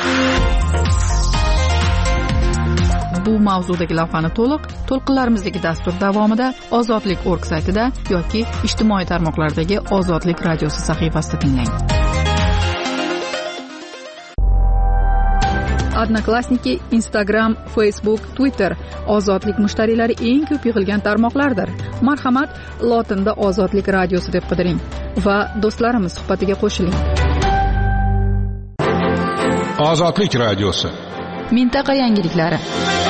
Bu mavzudagi lavhani to'liq to'lqinlarimizdagi dastur davomida Ozodlik org saytida yoki ijtimoiy tarmoqlardagi Ozodlik radiosi sahifasida tinglang. Odnoklassniki, Instagram, Facebook, Twitter Ozodlik mushtariylari eng ko'p yig'ilgan tarmoqlardir. Marhamat, lotinda Ozodlik radiosi deb qidiring va do'stlarimiz suhbatiga qo'shiling. Ozodlik radiosi. Mintaqa yangiliklari.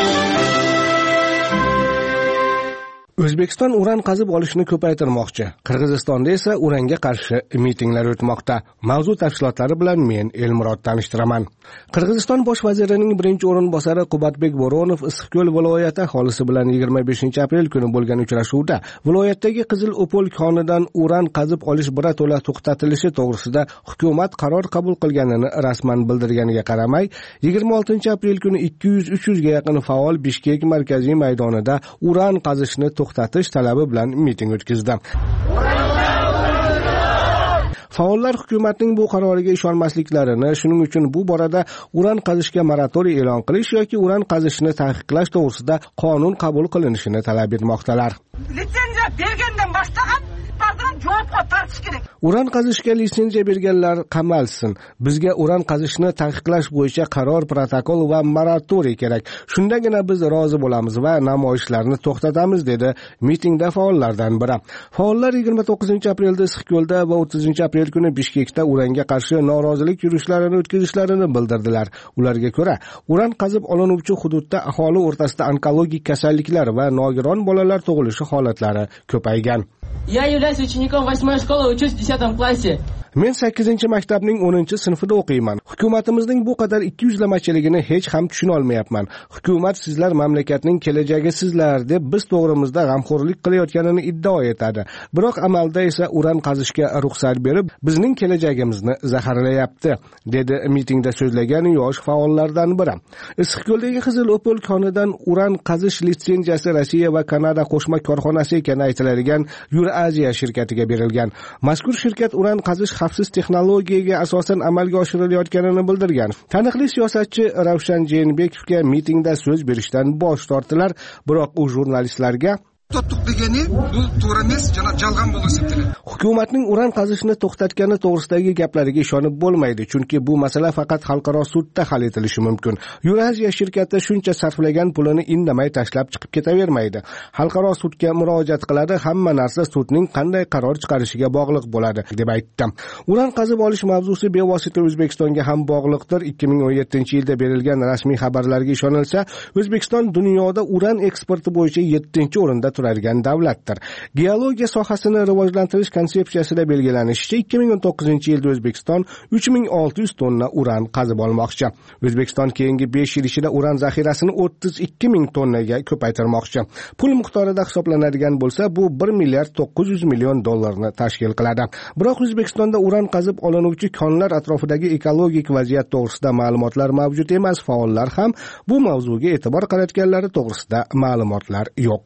O'zbekiston uran qazib olishni ko'paytirmoqchi. Qirg'izistonda esa uranga qarshi mitinglar o'tmoqda. Mavzu tafsilotlari bilan men Elmurod tanishtiraman. Qirg'iziston bosh vazirining birinchi o'rinbosari Qubatbek Bo'ronov Issiqko'l viloyati aholisi bilan yigirma beshinchi aprel kuni bo'lgan uchrashuvda viloyatdagi Qizil O'pol konidan uran qazib olish birato'la to'xtatilishi to'g'risida hukumat qaror qabul qilganini rasman bildirganiga qaramay, yigirma oltinchi aprel kuni ikki yuz uch yuz ga yaqin faol Bishkek markaziy maydonida uran qazishni to'xtatish talabi bilan miting o'tkazdi. Faollar hukumatning bu qaroriga ishonmasliklarini, shuning uchun bu borada uran qazishga moratoriy e'lon qilish yoki uran qazishni taqiqlash to'g'risida qonun qabul qilinishini talab etmoqdalar. Litsenziya bergandan boshlab javobga tortish kerak. Uran qazishga litsenziya berganlar qamalsin. Bizga uran qazishni taqiqlash bo'yicha qaror, protokol va moratoriy kerak. Shundagina biz rozi bo'lamiz va namoyishlarni to'xtatamiz, dedi mitingda faollardan biri. Faollar yigirma to'qqizinchi aprelda Issiqko'lda va o'ttizinchi aprel kuni Bishkekda uranga qarshi norozilik yurishlarini o'tkazishlarini bildirdilar. Ularga ko'ra, uran qazib olinuvchi hududda aholi o'rtasida onkologik kasalliklar va nogiron bolalar tug'ilishi holatlari ko'paygan. Я являюсь учеником восьмой школы, учусь в десятом классе. Men sakkizinchi maktabning o'ninchi sinfida o'qiyman. Hukumatimizning bu qadar ikki yuzlamachiligini hech ham tushuna olmayapman. Hukumat sizlar mamlakatning kelajagisizlar deb biz to'g'rimizda g'amxo'rlik qilayotganini iddao etadi. Biroq amalda esa uran qazishga ruxsat berib, bizning kelajagimizni zaharlayapti, dedi mitingda so'zlagan yosh faollardan biri. Issiqko'ldagi Qizil O'pol konidan uran qazish litsenziyasi Rossiya va Kanada qo'shma korxonasi ekani aytiladigan Euraziya shirkatiga berilgan. Mazkur shirkat uran qazish xavfsiz texnologiyaga asosan amalga oshirilayotganini bildirgan. Taniqli siyosatchi Ravshan Jeenbekovga mitingda so'z berishdan bosh tortdilar, biroq u jurnalistlarga to'xtatdik degani bu to'g'ri emas, jalg'on bo'lib hisoblanadi. Hukumatning uran qazishni to'xtatgani to'g'risidagi gaplariga ishonib bo'lmaydi, chunki bu masala faqat xalqaro sudda hal etilishi mumkin. Euraziya shirkati shuncha sarflagan pulini indamay tashlab chiqib ketavermaydi. Xalqaro sudga murojaat qiladi, hamma narsa sudning qanday qaror chiqarishiga bog'liq bo'ladi, deb aytdi. Uran qazib olish mavzusi bevosita O'zbekistonga ham bog'liqdir. ikki ming o'n yettinchi yilda berilgan rasmiy xabarlarga ishonilsa, O'zbekiston dunyoda uran eksporti bo'yicha yettinchi o'rinda turadigan davlatdir. Geologiya sohasini rivojlantirish konsepsiyasida belgilanishicha ikki ming o'n to'qqizinchi yilda O'zbekiston uch ming olti yuz tonna uran qazib olmoqchi. O'zbekiston keyingi besh yil ichida uran zaxirasini o'ttiz ikki ming tonnaga ko'paytirmoqchi. Pul miqdorida hisoblanadigan bo'lsa, bu bir milliard to'qqiz yuz million dollarni tashkil qiladi. Biroq O'zbekistonda uran qazib olinuvchi konlar atrofidagi ekologik vaziyat to'g'risida ma'lumotlar mavjud emas. Faollar ham bu mavzuga e'tibor qaratganlari to'g'risida ma'lumotlar yo'q.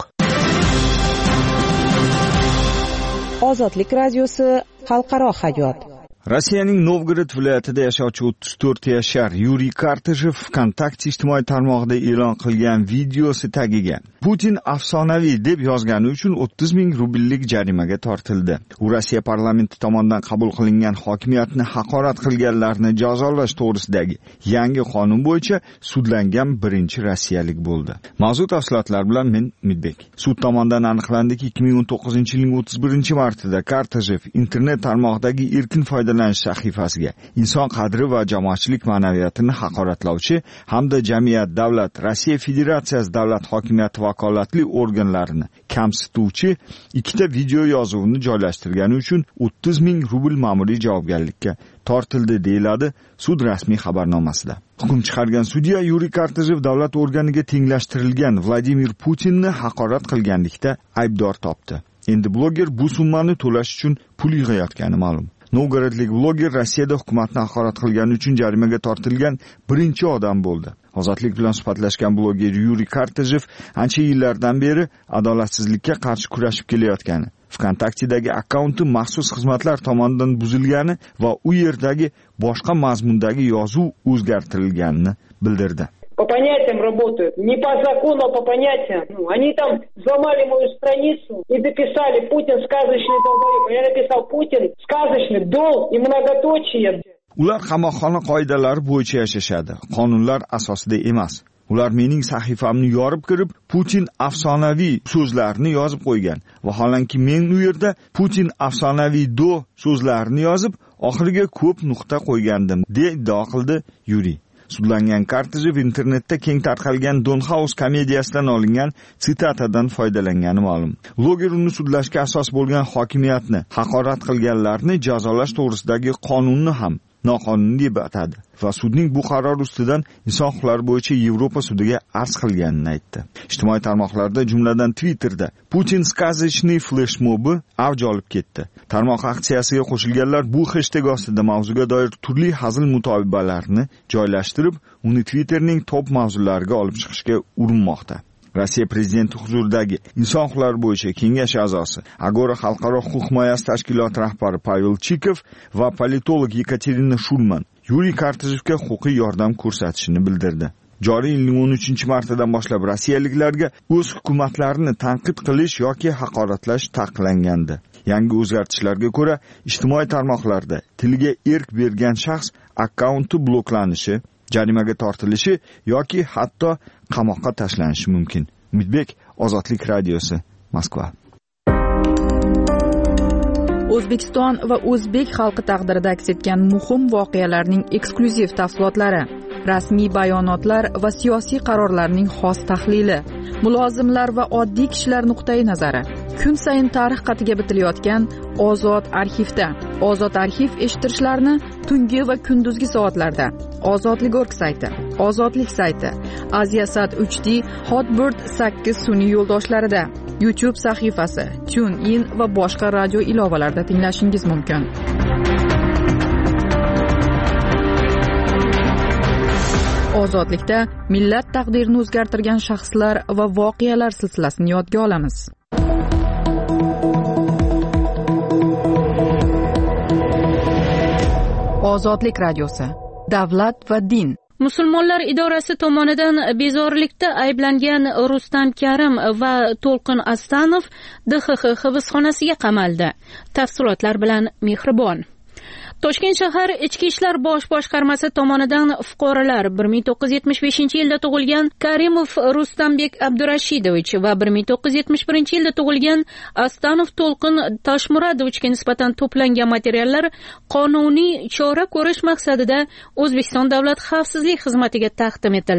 Ozodlik radiosi xalqaro hayot. Rossiyaning Novgorod viloyatida yashovchi o'ttiz to'rt yashar Yuriy Kartashev VKontakte ijtimoiy tarmog'ida e'lon qilgan videosi tagiga Putin afsonaviy deb yozgani uchun o'ttiz ming rubllik jarimaga tortildi. U Rossiya parlamenti tomonidan qabul qilingan hokimiyatni haqorat qilganlarni jazolash to'g'risidagi yangi qonun bo'yicha sudlangan birinchi rossiyalik bo'ldi. Mavzu tafsilotlar bilan men Midbek. Sud tomonidan aniqlandiki, ikki ming o'n to'qqizinchi yilning o'ttiz birinchi martida Kartashev internet tarmog'idagi erkin foydalanish sahifasiga inson qadri va jamoatchilik ma'naviyatini haqoratlovchi hamda jamiyat, davlat, Rossiya Federatsiyasi davlat hokimiyati vakolatli organlarini kamsituvchi ikkita video yozuvni joylashtirgani uchun o'ttiz ming rubl ma'muriy javobgarlikka tortildi, deyiladi sud rasmiy xabarnomasida. Hukm chiqargan sudya Yuriy Kartashev davlat organiga tenglashtirilgan Vladimir Putinni haqorat qilganlikda aybdor topdi. Endi bloger bu summani to'lash uchun pul yig'ayotgani ma'lum. Novgorodlik bloger Rossiyada hukumatni haqorat qilgani uchun jarimaga tortilgan birinchi odam bo'ldi. Ozodlik bilan suhbatlashgan bloger Yuriy Kartashev ancha yillardan beri adolatsizlikka qarshi kurashib kelayotgani, VKontakte'dagi akkaunti maxsus xizmatlar tomonidan buzilgani va u yerdagi boshqa mazmundagi yozuv o'zgartirilganini bildirdi. По понятиям работают. Не по закону, а по понятиям. Ну, они там взломали мою страницу и дописали Путин сказочный долбоеб. Я написал Путин сказочный дол и многоточие. Ular qamoqxona qoidalari bo'yicha yashashadi, qonunlar asosida emas. Ular mening sahifamni yorib kirib, Putin afsonaviy so'zlarini yozib qo'ygan. Vaholanki men u yerda Putin afsonaviy do so'zlarini yozib, oxiriga ko'p nuqta qo'ygandim, deb iddao qildi Yuriy. Sudlangan Kartashev internetda keng tarqalgan Donhaus komediyasidan olingan sitatadan foydalangani ma'lum. Bloger uni sudlashga asos bo'lgan hokimiyatni haqorat qilganlarni jazolash to'g'risidagi qonunni ham noqonuniy deb atadi va sudning bu qaror ustidan inson huquqlari bo'yicha Yevropa sudiga arz qilganini aytdi. Ijtimoiy tarmoqlarda, jumladan Twitterda Putin сказочный flashmobi avj olib ketdi. Tarmoq aksiyasiga qo'shilganlar bu hashtag ostida mavzuga doir turli hazil mutobibalarni joylashtirib, uni Twitterning top mavzulariga olib chiqishga urinmoqda. Rossiya prezidenti huzuridagi inson huquqlari bo'yicha kengash a'zosi, Agora xalqaro huquq himoyasi tashkiloti rahbari Pavel Chikov va politolog Yekaterina Shulman Yuriy Kartashevga huquqiy yordam ko'rsatishini bildirdi. Joriy yilning o'n uchinchi martidan boshlab rossiyaliklarga o'z hukumatlarini tanqid qilish yoki haqoratlash taqiqlangandi. Yangi o'zgartishlarga ko'ra, ijtimoiy tarmoqlarda tiliga erk bergan shaxs akkaunti bloklanishi, jarimaga tortilishi yoki hatto qamoqqa tashlanishi mumkin. Umidbek, Ozodlik radiosi, Moskva. O'zbekiston va o'zbek xalqi taqdirida aks etgan muhim voqealarning eksklyuziv tafsilotlari, rasmiy bayonotlar va siyosiy qarorlarning xos tahlili, mulozimlar va oddiy kishilar nuqtai nazari. Kun sayin tarix qatiga bitilayotgan Ozod arxivda. Ozod arxiv eshittirishlarni tungi va kunduzgi soatlarda Ozodlik.org sayti, Ozodlik sayti, Aziasat uch D, Hotbird sakkiz sun'iy yo'ldoshlarida, YouTube sahifasi, TuneIn va boshqa radio ilovalarida tinglashingiz mumkin. Ozodlikda millat taqdirini o'zgartirgan shaxslar va voqealar silsilasini yodga olamiz. Ozodlik radiosi. Davlat va din. Musulmonlar idorasi tomonidan bezorilikda ayblangan Rustam Karim va To'lqin Astanov D X X hibsxonasiga qamaldi. Tafsilotlar bilan Mehribon. Toshkent shahar Ichki ishlar bosh boshqarmasi tomonidan fuqarolar bir ming to'qqiz yuz yetmish beshinchi yilda tug'ilgan Karimov Rustambek Abdurashidovich va bir ming to'qqiz yuz yetmish birinchi yilda tug'ilgan Astanov To'lqin Tashmuradovichga nisbatan to'plangan materiallar qonuniy chora ko'rish maqsadida O'zbekiston Davlat xavfsizlik xizmatiga taqdim etildi.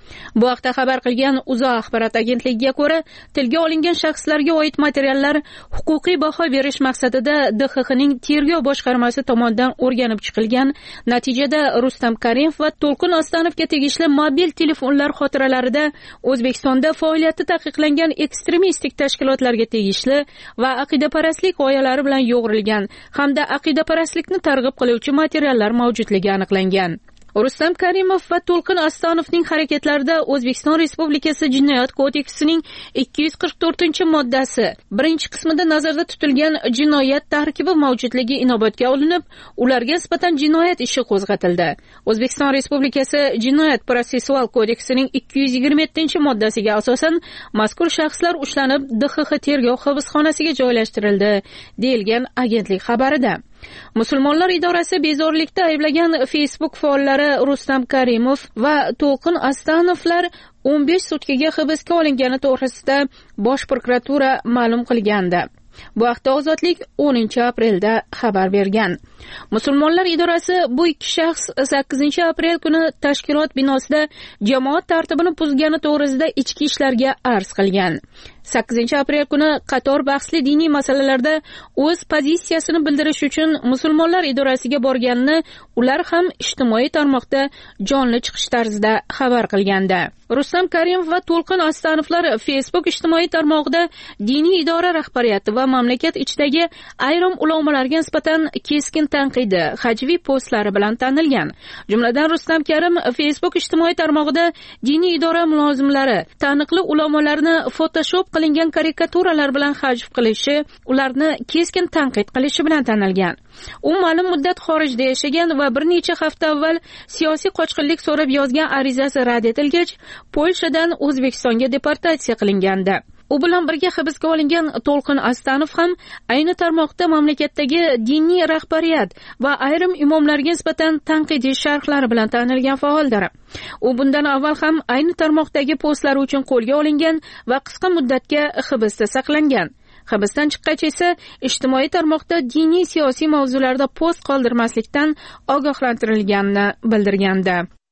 Bu haqda xabar qilgan UzA axborot agentligiga ko'ra, tilga olingan shaxslarga oid materiallar huquqiy baho berish maqsadida D X Xning tergov boshqarmasi tomonidan o'rganib chiqilgan. Natijada Rustam Karimov va To'lqin Ostanovga tegishli mobil telefonlar xotiralarida O'zbekistonda faoliyati taqiqlangan ekstremistik tashkilotlarga tegishli va aqidaparastlik g'oyalari bilan yo'g'rilgan hamda aqidaparastlikni targ'ib qiluvchi materiallar mavjudligi aniqlangan. Rustam Karimov va To'lqin Ostonovning harakatlarida O'zbekiston Respublikasi Jinoyat kodeksining ikki yuz qirq to'rtinchi moddasi birinchi qismida nazarda tutilgan jinoyat tarkibi mavjudligi inobatga olinib, ularga nisbatan jinoyat ishi qo'zg'atildi. O'zbekiston Respublikasi Jinoyat protsessual kodeksining ikki yuz yigirma yettinchi moddasiga asosan mazkur shaxslar ushlanib D X X tergov hibsxonasiga joylashtirildi, deyilgan agentlik xabarida. Musulmonlar idorasi bezorilikda ayblagan Facebook faollari Rustam Karimov va To'lqin Ostanovlar o'n besh sutkaga hibsga olingani to'g'risida Bosh prokuratura ma'lum qilgandi. Bu haqda Ozodlik o'ninchi aprelda xabar bergan. Musulmonlar idorasi bu ikki shaxs sakkizinchi aprel kuni tashkilot binosida jamoat tartibini buzgani to'g'risida ichki ishlarga arz qilgan. sakkizinchi aprel kuni qator bahsli diniy masalalarda o'z pozitsiyasini bildirish uchun musulmonlar idorasiga borganini ular ham ijtimoiy tarmoqda jonli chiqish tarzida xabar qilgandi. Rustam Karimov va To'lqin Ostanovlar Facebook ijtimoiy tarmog'ida diniy idora rahbariyati va mamlakat ichidagi ayrim ulamolarga nisbatan keskin tanqidi, hajviy postlari bilan tanilgan. Jumladan Rustam Karim Facebook ijtimoiy tarmog'ida diniy idora mulozimlari taniqli ulamolarni Photoshop qilingan karikaturalar bilan hajv qilishi, ularni keskin tanqid qilishi bilan tanilgan. U ma'lum muddat xorijda yashagan va bir necha hafta avval siyosiy qochqinlik so'rab yozgan arizasi rad etilgach, Polshadan O'zbekistonga deportatsiya qilingandi. U bilan birga hibsga olingan To'lqin Ostanov ham ayni tarmoqda mamlakatdagi diniy rahbariyat va ayrim imomlarga nisbatan tanqidiy sharhlari bilan tanilgan faoldir. U bundan avval ham ayni tarmoqdagi postlari uchun qo'lga olingan va qisqa muddatga hibsda saqlangan. Hibsdan chiqqach esa ijtimoiy tarmoqda diniy siyosiy mavzularda post qoldirmaslikdan ogohlantirilganini bildirgandi.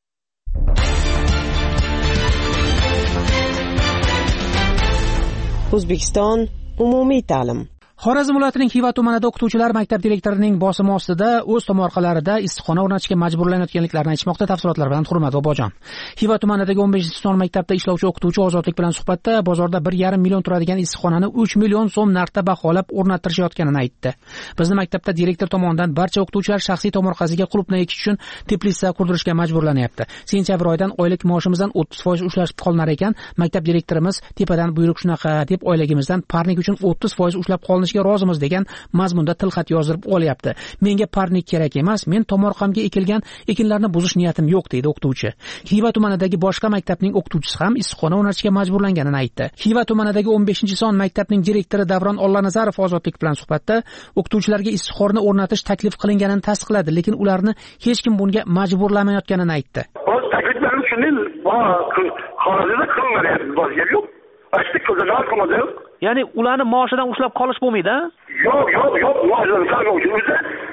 O'zbekiston umumiy ta'lim. Xorazm viloyatining Xiva tumanida o'qituvchilar maktab direktorining bosimi ostida o'z tomorqalarida issiqxona o'rnatishga majburlanayotganliklarini aytmoqda. Tafsilotlar bilan Hurmat Bobojon. Xiva tumanidagi o'n beshinchi son maktabda ishlovchi o'qituvchi Ozodlik bilan suhbatda bozorda bir yarim million turadigan issiqxonani uch million so'm narxda baholab o'rnatirishayotganini aytdi. Bizni maktabda direktor tomonidan barcha o'qituvchilar shaxsiy tomorqasiga qulupnay ekish uchun teplitsa qurdirishga majburlanyapti. Sentyabr oyidan oylik maoshimizdan o'ttiz foiz ushlashib qolinar ekan. Maktab direktorimiz tepadan buyruq shunaqa deb oyligimizdan parnik uchun o'ttiz foiz ushlab qolinish rozimiz degan mazmunda tilxat yozdirib olyapti. Menga parnik kerak emas, men tomorqamga ekilgan ekinlarni buzish niyatim yo'q, deydi o'qituvchi. Xiva tumanidagi boshqa maktabning o'qituvchisi ham issiqxona o'rnatishga majburlanganini aytdi. Xiva tumanidagi o'n beshinchi son maktabning direktori Davron Ollanazarov Ozodlik bilan suhbatda o'qituvchilarga issiqxona o'rnatish taklif qilinganini tasdiqladi, lekin ularni hech kim bunga majburlamayotganini aytdi. O'z takliflarim shunday, hozirda qilinmayapti, bozga yo'q. Açtık ko'zlar qilmadi. Ya'ni ularni maoshidan ushlab qolish bo'lmaydi, a? Yo'q, yo'q, yo'q, maoshidan ushlab o'zi o'zi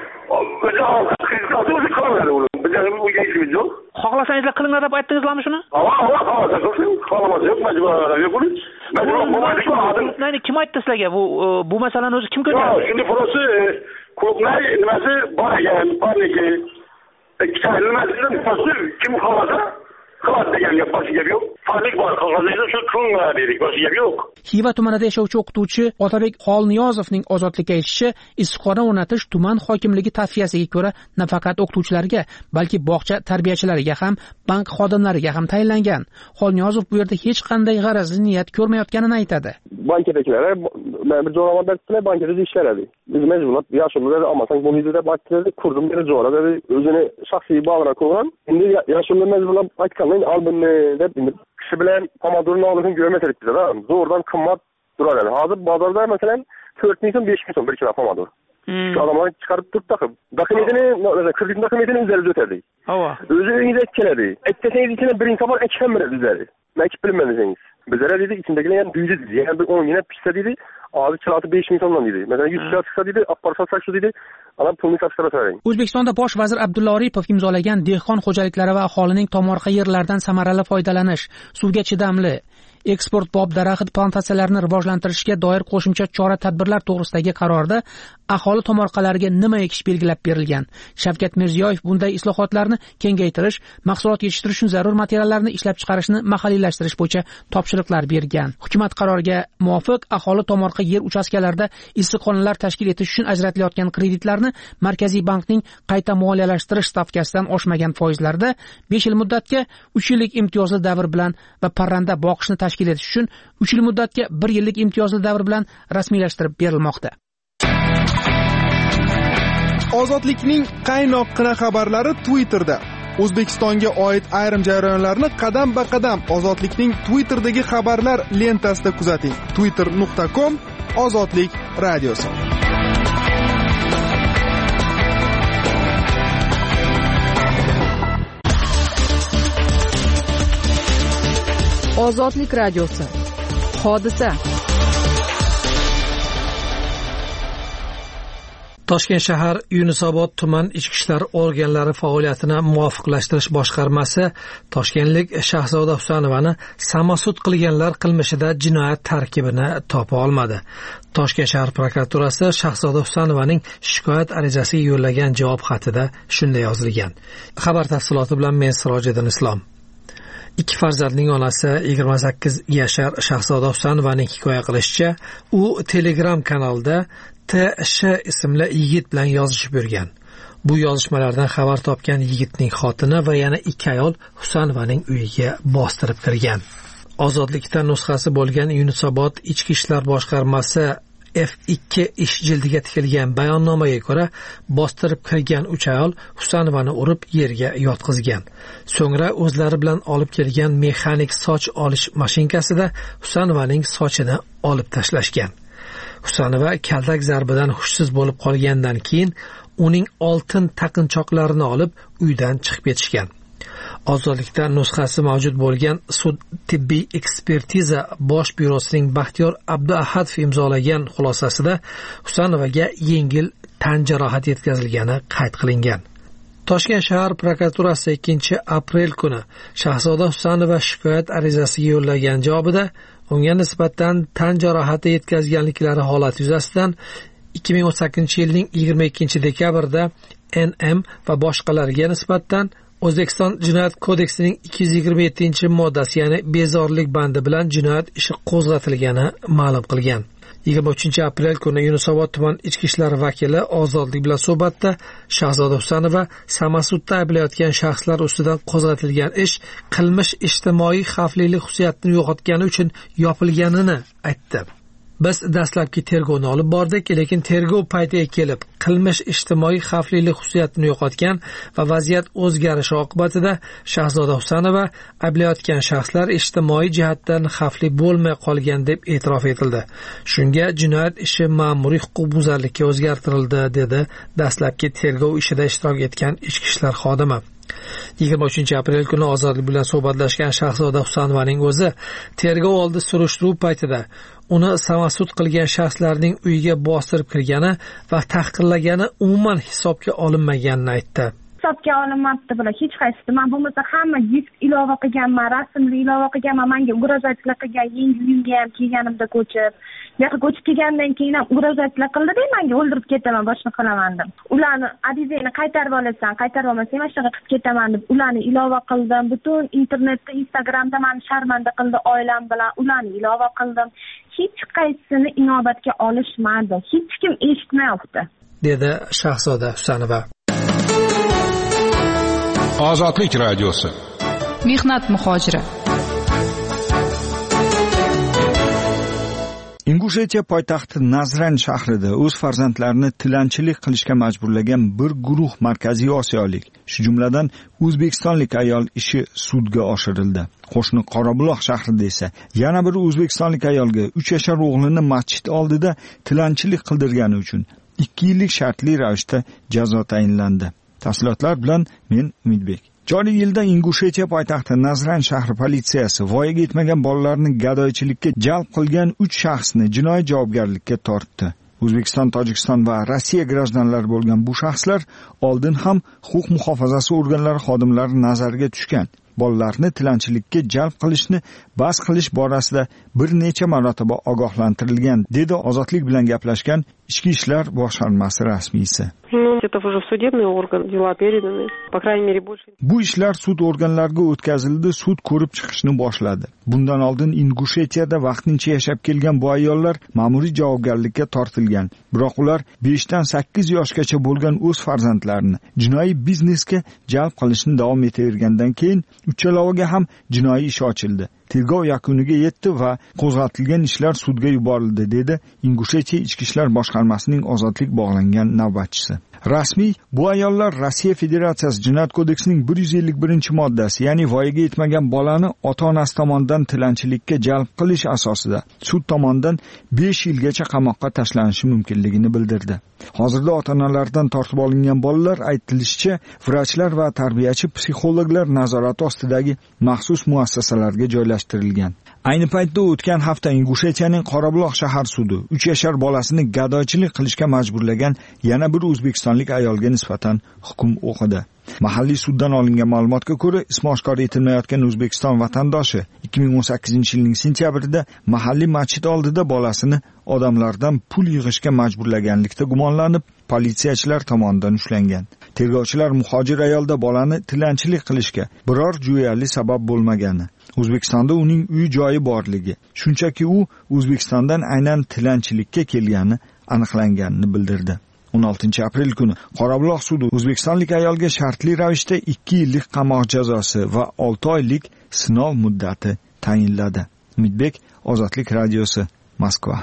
o'zi o'zi qiladi uni. Bizning u yeyishimiz yo'q. Xohlasangizlar qilinglar deb aytdingizlarmi shuni? Ha, ha, ha, xohlamasa yo'q, majburlar yo'q uni. Majburlar kim aytdi sizlarga bu bu masalani o'zi kim ko'tardi? Yo'q, shuni xulosasi ko'plar nimasi bor ekan, borniki. Ikkita nimasi kim xohlasa qiladi degan gap boshiga yo'q. Farlik bor, qog'ozlarda shu kunlar dedik, boshiga yo'q. Xiva tumanida yashovchi o'qituvchi Otabek Xolniyozovning Ozodlikka aytishicha, issiqxona o'rnatish tuman hokimligi tavsiyasiga ko'ra nafaqat o'qituvchilarga, balki bog'cha tarbiyachilariga ham, bank xodimlariga ham tayinlangan. Xolniyozov bu yerda hech qanday g'arazli niyat ko'rmayotganini aytadi. Bankadagilar bir jo'raman debdilar, bankada ishlaradi. Biz majburlab yashirlar olmasang bo'lmaydi deb aytdilar, kurdim bir jo'ra dedi, o'zini shaxsiy bog'ına qo'ygan. Endi yashirlar majburlab aytganlar albinni deb kishi bilan pomodorni olishni görmetelik bize da. Doğrudan qimmat duradi. Hozir bozorda masalan to'rt ming so'm, besh ming so'm bir kilo pomodor. Şu adamlar chiqarib turib taqib. Dokumentini, kredit dokumentini o'zlari o'tadi. Hava. O'zi uyingizga keladi. Aytsangiz ichine birinchi safar ekkan beradi o'zlari. Makib bilmadingiz. Bizlere dedi içindekiler yani büyüdü dedi. Yani bir on yine pişse dedi. Ağzı çılası beş ming so'mdan dedi. Mesela yüz kilo çıksa dedi, aparsa saksı dedi. ana pulni topshiravering. O'zbekistonda bosh vazir Abdulla Oripov imzolagan dehqon xo'jaliklari va aholining tomorqa yerlaridan samarali foydalanish, suvga chidamli eksport bob daraxt plantatsiyalarini rivojlantirishga doir qo'shimcha chora-tadbirlar to'g'risidagi qarorda aholi tomorqalariga nima ekish belgilab berilgan. Shavkat Mirziyoyev bunday islohotlarni kengaytirish, mahsulot yetishtirish uchun zarur materiallarni ishlab chiqarishni mahalliylashtirish bo'yicha topshiriqlar bergan. Hukumat qaroriga muvofiq aholi tomorqa yer uchastkalarida issiqxonalar tashkil etish uchun ajratilayotgan kreditlarni Markaziy bankning qayta moliyalashtirish stavkasidan oshmagan foizlarda besh yil muddatga uch yillik imtiyozli davr bilan va parranda boqishni tashkil etish uchun uch yil muddatga bir yillik imtiyozli davr bilan rasmiylashtirib berilmoqda. Ozodlikning qaynoq-qina xabarlari Twitterda. O'zbekistonga oid ayrim jarayonlarni qadam-ba-qadam Ozodlikning Twitterdagi xabarlar lentasida kuzating. twitter nuqta com Ozodlik radiosi. Ozodlik radiosi. Hodisa. Toshkent shahar Yunusobod tuman ichki ishlar organlari faoliyatini muvofiqlashtirish boshqarmasi toshkentlik Shahzoda Husanovani samosud qilganlar qilmishida jinoyat tarkibini topa olmadi. Toshkent shahar prokuraturasi Shahzoda Husanovaning shikoyat arizasiga yo'llagan javob xatida shunday yozilgan. Xabar tafsiloti bilan men Sirojiddin Islom. Ikki farzandning onasi yigirma sakkiz yashar Shahzoda Husanovaning hikoya qilishicha, u Telegram kanalida T Sh ismli yigit bilan yozishib yurgan. Bu yozishmalardan xabar topgan yigitning xotini va yana ikki ayol Husanovaning uyiga bostirib kirgan. Ozodlikda nusxasi bo'lgan Yunusobod ichki ishlar boshqarmasi F ikki ish jildiga tikilgan bayonnomaga ko'ra, bostirib kirgan uch ayol Husanovani urib yerga yotqizgan. So'ngra o'zlari bilan olib kelgan mexanik soch olish mashinkasida Husanovaning sochini olib tashlashgan. Husanova kaltak zarbidan hushsiz bo'lib qolgandan keyin uning oltin taqinchoqlarini olib uydan chiqib ketishgan. Ozodlikda nusxasi mavjud bo'lgan sud tibbiy ekspertiza bosh byurosining Baxtiyor Abduahadov imzolagan xulosasida Husanovaga yengil tan jarohati yetkazilgani qayd qilingan. Toshkent shahar prokuraturasi ikkinchi aprel kuni Shahzoda Husanova shikoyat arizasiga yo'llagan javobida unga nisbatan tan jarohati yetkazganliklari holati yuzasidan ikki ming o'n sakkizinchi yilning yigirma ikkinchi dekabrda N M va boshqalarga nisbatan O'zbekiston Jinoyat kodeksining ikki yuz yigirma yettinchi moddasi, ya'ni bezorilik bandi bilan jinoyat ishi qo'zg'atilgani ma'lum qilgan. yigirma uchinchi aprel kuni Yunusobod tuman ichki ishlar vakili Ozodlik bilan suhbatda Shahzoda Husanova samosudda ayblayotgan shaxslar ustidan qo'zg'atilgan ish qilmish ijtimoiy xavflilik xususiyatini yo'qotgani uchun yopilganini aytdi. Biz dastlabki tergovni olib bordik, lekin tergov paytiga kelib qilmish ijtimoiy xavflilik xususiyatini yo'qotgan va vaziyat o'zgarishi oqibatida Shahzoda Husanova ayblayotgan shaxslar ijtimoiy jihatdan xavfli bo'lmay qolgan deb e'tirof etildi. Shunga jinoyat ishi ma'muriy huquqbuzarlikka o'zgartirildi, dedi dastlabki tergov ishida ishtirok etgan ichki ishlar xodimi. yigirma uchinchi aprel kuni Ozodlik bilan suhbatlashgan Shahzoda Husanovaning o'zi tergov oldi surishtiruv paytida uni samosud qilgan shaxslarning uyiga bostirib kirgani va tahqirlagani umuman hisobga olinmaganini aytdi. Hisobga olinmabdi bular hech qaysisi. Men bo'lmasa hamma gift ilova qilganman, rasmli ilova qilganman, menga ugrozatlar qilgan, yangi uyimga ham kelganimda ko'chib. Bu yoqqa ko'chib kelgandan keyin ham ugrozatlar qildi-da, menga o'ldirib ketaman, boshqa qilaman deb. Ularni adizeni qaytarib olasan, qaytarib olmasang mana shunaqa qilib ketaman deb ularni ilova qildim. Butun internetda, Instagramda meni sharmanda qildi, oilam bilan ularni ilova qildim. Hech qaysini inobatga olishmadi. Hech kim eshitmayapti, dedi Shahzoda Husanova. Ozodlik radiosi. Mehnat muhojiri. Ingushetiya poytaxti Nazran shahrida o'z farzandlarini tilanchilik qilishga majburlagan bir guruh Markaziy Osiyolik, shu jumladan o'zbekistonlik ayol ishi sudga oshirildi. Qo'shni Qorabuloq shahrida esa yana bir o'zbekistonlik ayolga uch yashar o'g'lini masjid oldida tilanchilik qildirgani uchun ikki yillik shartli ravishda jazo tayinlandi. Tafsilotlar bilan men Umidbek. Joriy yilda Ingushetiya poytaxti Nazran shahri politsiyasi voyaga yetmagan bolalarni gadoychilikka jalb qilgan uch shaxsni jinoiy javobgarlikka tortdi. O'zbekiston, Tojikiston va Rossiya grajdanlari bo'lgan bu shaxslar oldin ham huquq muhofazasi organlari xodimlari nazariga tushgan. Bolalarni tilanchilikka jalb qilishni bas qilish borasida bir necha marotaba ogohlantirilgan, dedi Ozodlik bilan gaplashgan Ichki ishlar boshqarmasi rasmiysi. Bu ishlar sud organlariga o'tkazildi, sud ko'rib chiqishni boshladi. Bundan oldin Ingushetiyada vaqtincha yashab kelgan bu ayollar ma'muriy javobgarlikka tortilgan. Biroq ular besh dan sakkiz yoshgacha bo'lgan o'z farzandlarini jinoiy biznesga jalb qilishni davom etavergandan keyin uchaloviga ham jinoiy ish ochildi. Tergov yakuniga yetdi va qo'zg'atilgan ishlar sudga yuborildi, dedi Ingushetiya Ichki ishlar boshqarmasining ozodlik bog'langan navbatchisi. Rasmiy bu ayollar Rossiya Federatsiyasi Jinoyat kodeksining bir yuz ellik birinchi moddasi, ya'ni voyaga yetmagan bolani ota-onasi tomonidan tilanchilikka jalb qilish asosida sud tomonidan besh yilgacha qamoqqa tashlanishi mumkinligini bildirdi. Hozirda ota-onalardan tortib olingan bolalar aytilishicha vrachlar va tarbiyachi psixologlar nazorati ostidagi maxsus muassasalarga joylashtirilgan. Ayni paytda o'tgan hafta Ingushetiyaning Qorabuloq shahar sudi uch yashar bolasini gadochilik qilishga majburlagan yana bir o'zbekistonlik ayolga nisbatan hukm o'qidi. Mahalliy suddan olingan ma'lumotga ko'ra, ismi oshkor etilmayotgan O'zbekiston vatandoshi ikki ming o'n sakkizinchi yilning sentyabrida mahalliy masjid oldida bolasini odamlardan pul yig'ishga majburlaganlikda gumonlanib, politsiyachilar tomonidan ushlangan. Tergovchilar muhojir ayolda bolani tilanchilik qilishga biror jo'yali sabab bo'lmagani, O'zbekistonda uning uy joyi borligi, shunchaki u O'zbekistondan aynan tilanchilikka kelgani aniqlanganini bildirdi. o'n oltinchi aprel kuni Qorabuloq sudi o'zbekistonlik ayolga shartli ravishda ikki yillik qamoq jazosi va olti oylik sinov muddati tayinladi. Umidbek, Ozodlik radiosi, Moskva.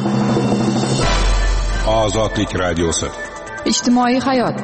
Ozodlik radiosi. Ijtimoiy hayot.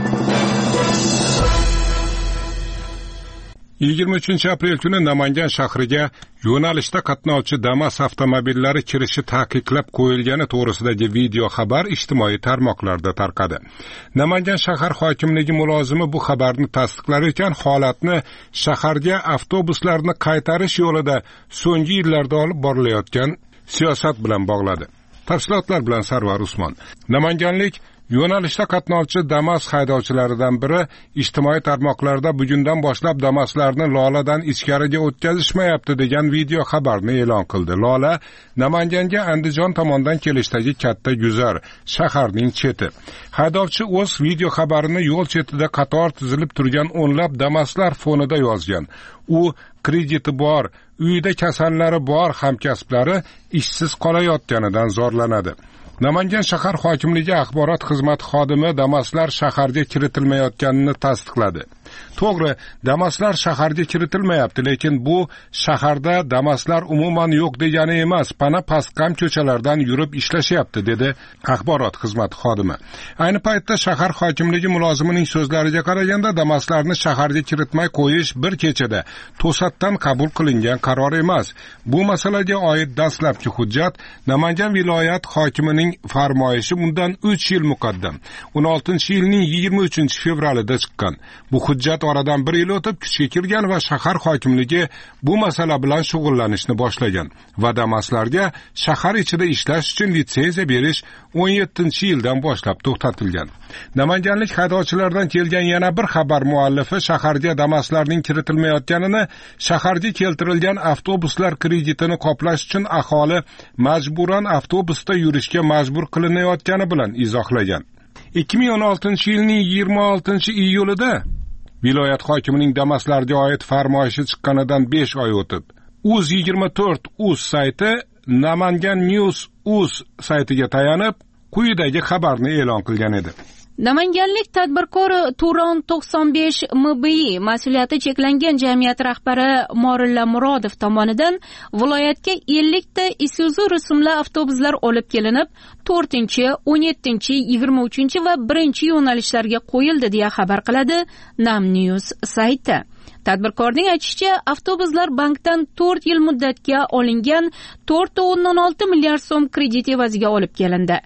yigirma uchinchi aprel kuni Namangan shahriga yo'nalishda qatnovchi Damas avtomobillari kirishi taqiqlab qo'yilgani to'g'risidagi video xabar ijtimoiy tarmoqlarda tarqadi. Namangan shahar hokimligi mulozimi bu xabarni tasdiqlar ekan, holatni shaharga avtobuslarni qaytarish yo'lida so'nggi yillarda olib borilayotgan siyosat bilan bog'ladi. Tafsilotlar bilan Sarvar Usmon. Namanganlik yo'nalishda qatnovchi Damas haydovchilaridan biri ijtimoiy tarmoqlarda bugundan boshlab Damaslarni Loladan ichkariga o'tkazishmayapti degan video xabarni e'lon qildi. Lola Namanganga Andijon tomondan kelishdagi katta guzar, shaharning cheti. Haydovchi o'z video xabarini yo'l chetida qator tizilib turgan o'nlab Damaslar fonida yozgan. U krediti bor, uyida kasallari bor hamkasblari ishsiz qolayotganidan zorlanadi. Namangan shahar hokimligi axborot xizmati xodimi Damaslar shaharga kiritilmayotganini tasdiqladi. To'g'ri, Damaslar shaharga kiritilmayapti, lekin bu shaharda Damaslar umuman yo'q degani emas, pana pastqam ko'chalardan yurib ishlashyapti, dedi axborot xizmati xodimi. Ayni paytda shahar hokimligi mulozimining so'zlariga qaraganda Damaslarni shaharga kiritmay qo'yish bir kechada to'satdan qabul qilingan qaror emas. Bu masalaga oid dastlabki hujjat Namangan viloyat hokimining farmoyishi bundan uch yil muqaddam o'n oltinchi yilning yigirma uchinchi fevralida chiqqan. Bu hujjat oradan bir yil o'tib kuchga kirgan va shahar hokimligi bu masala bilan shug'ullanishni boshlagan va Damaslarga shahar ichida ishlash uchun litsenziya berish o'n yettinchi yildan boshlab to'xtatilgan. Namanganlik haydovchilardan kelgan yana bir xabar muallifi shaharga Damaslarning kiritilmayotganini, shaharga keltirilgan avtobuslar kreditini qoplash uchun aholi majburan avtobusda yurishga majbur qilinayotgani bilan izohlagan. ikki ming o'n oltinchi yilning yigirma oltinchi iyulida viloyat hokimining Damaslarga oid farmoyishi chiqqanidan besh oy o'tib, uz yigirma to'rt uz sayti Namangan News uz saytiga tayanib, quyidagi xabarni e'lon qilgan edi. Namanganlik tadbirkor Turon to'qson besh M B I mas'uliyati cheklangan jamiyat rahbari Morilla Murodov tomonidan viloyatga ellik ta Isuzu rusumli avtobuslar olib kelinib, to'rtinchi, o'n yettinchi, yigirma uchinchi va birinchi yo'nalishlarga qo'yildi deya xabar qiladi Namnews sayti. Tadbirkorning aytishicha, avtobuslar bankdan to'rt yil muddatga olingan to'rt nuqta olti milliard so'm kredit evaziga olib kelindi.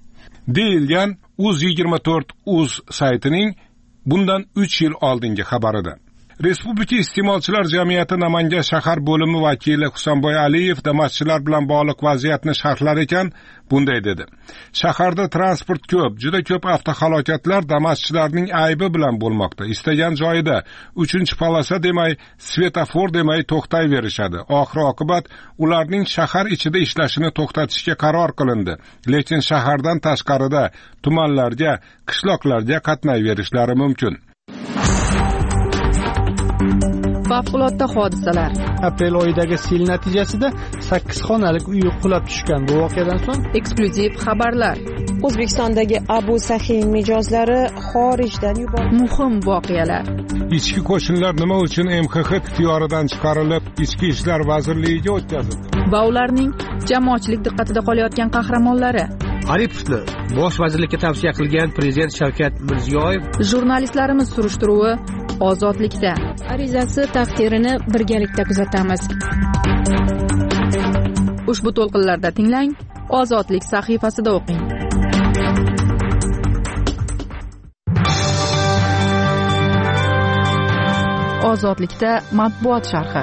Deyilgan uz yigirma to'rt uz saytining bundan uch yil oldingi xabarida. Respublika iste'molchilar jamiyati Namangan shahar bo'limi vakili Husanboy Aliyev damaschilar bilan bog'liq vaziyatni sharhlar ekan, bunday dedi. Shaharda transport ko'p, juda ko'p avtohalokatlar damaschilarning aybi bilan bo'lmoqda. Istagan joyida uchinchi polosa demay, svetofor demay to'xtayverishadi. Oxir oqibat ularning shahar ichida ishlashini to'xtatishga qaror qilindi. Lekin shahardan tashqarida tumanlarga, qishloqlarga qatnayverishlari mumkin. Favqulodda hodisalar. Aprel oyidagi sel natijasida sakkiz xonalik uy qulab tushgan. Bu voqeadan so'ng eksklyuziv xabarlar. O'zbekistondagi Abu Sahin mijozlari xorijdan yuborildi. Muhim voqealar. Ichki qo'shinlar nima uchun M X X ixtiyoridan chiqarilib, Ichki ishlar vazirligiga o'tkazildi? Va ularning jamoatchilik diqqatida qolayotgan qahramonlari. Aripovni bosh vazirlikka tavsiya qilgan prezident Shavkat Mirziyoyev. Jurnalistlarimiz surishtiruvi ozodlikda. Arizasi taqdirini birgalikda kuzatamiz. Ushbu to'lqinlarda tinglang, Ozodlik sahifasida o'qing. Ozodlikda matbuot sharhi.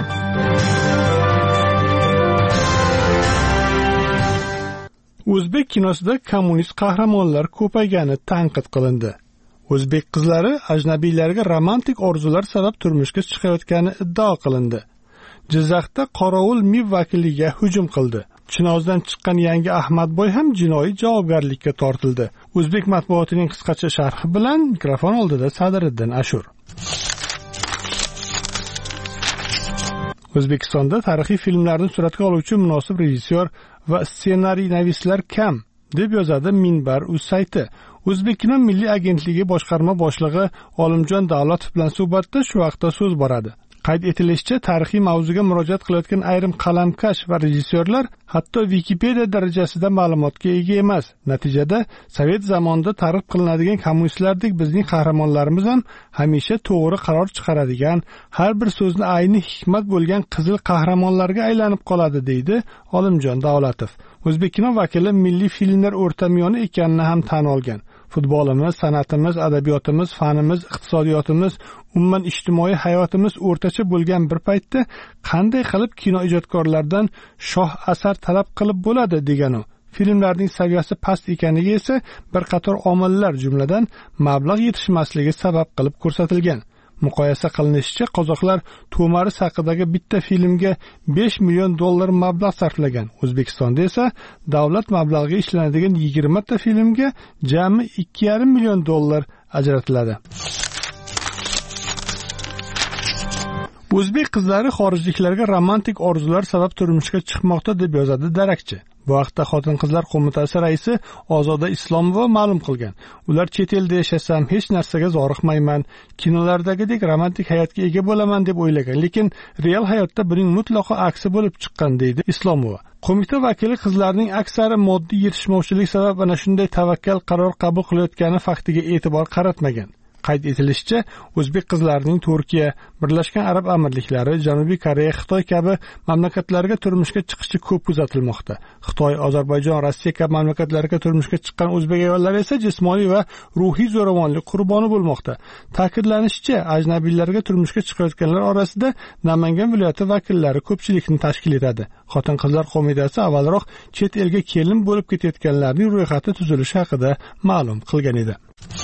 O'zbek kinosida kommunist qahramonlar ko'paygani tanqid qilindi. O'zbek qizlari ajnabiylarga romantik orzular sabab turmushga chiqayotgani iddao qilindi. Jizzaxda Qorovul M I B vakiliga hujum qildi. Chinozdan chiqqan yangi Ahmadboy ham jinoiy javobgarlikka tortildi. O'zbek matbuotining qisqacha sharhi bilan mikrofon oldida Sadriddin Ashur. O'zbekistonda tarixiy filmlarni suratga oluvchi munosib rejissyor va ssenariy navislar kam, deb yozadi Minbar.uz sayti. O'zbekkino Milliy agentligi boshqarma boshlig'i Olimjon Davlatov bilan suhbatda shu vaqtda so'z boradi. Qayd etilishicha, tarixiy mavzuga murojaat qilayotgan ayrim qalamkash va rejissyorlar hatto Wikipedia darajasida ma'lumotga ega emas. Natijada Sovet zamonida targ'ib qilinadigan kommunistlardek bizning qahramonlarimiz ham hamisha to'g'ri qaror chiqaradigan, har bir so'zni ayni hikmat bo'lgan qizil qahramonlarga aylanib qoladi, deydi Olimjon Davlatov. O'zbekkino vakili milliy filmlar o'rtamiyoni ekanini ham tan olgan. Futbolimiz, san'atimiz, adabiyotimiz, fanimiz, iqtisodiyotimiz, umuman ijtimoiy hayotimiz o'rtacha bo'lgan bir paytda qanday qilib kino ijodkorlaridan shoh asar talab qilib bo'ladi degan u. Filmlarning saviyasi past ekaniga esa bir qator omillar, jumladan mablag' yetishmasligi sabab qilib ko'rsatilgan. Muqoyasa qilinishicha, qozoqlar To'maris haqidagi bitta filmga besh million dollar mablag' sarflagan. O'zbekistonda esa davlat mablag'iga ishlanadigan yigirma ta filmga jami ikki yarim million dollar ajratiladi. O'zbek qizlari xorijliklarga romantik orzular sabab turmushga chiqmoqda, deb yozadi darakchi. Bu haqda Xotin-qizlar qo'mitasi raisi Ozoda Islomova ma'lum qilgan. Ular chet elda yashasam hech narsaga zoriqmayman, kinolardagidek romantik hayotga ega bo'laman deb o'ylagan, lekin real hayotda buning mutlaqo aksi bo'lib chiqqan, deydi Islomova. Qo'mita vakili qizlarning aksari moddiy yetishmovchilik sabab ana shunday tavakkal qaror qabul qilayotgani faktiga e'tibor qaratmagan. Qayd etilishicha, o'zbek qizlarining Turkiya, Birlashgan Arab Amirliklari, Janubiy Koreya, Xitoy kabi mamlakatlarga turmushga chiqishi ko'p kuzatilmoqda. Xitoy, Ozarbayjon, Rossiya kabi mamlakatlarga turmushga chiqqan o'zbek ayollari esa jismoniy va ruhiy zo'ravonlik qurboni bo'lmoqda. Ta'kidlanishicha, ajnabiylarga turmushga chiqayotganlar orasida Namangan viloyati vakillari ko'pchilikni tashkil etadi. Xotin-qizlar qo'mitasi avvalroq chet elga kelin bo'lib ketayotganlarning ro'yxati tuzilishi haqida ma'lum qilgan edi.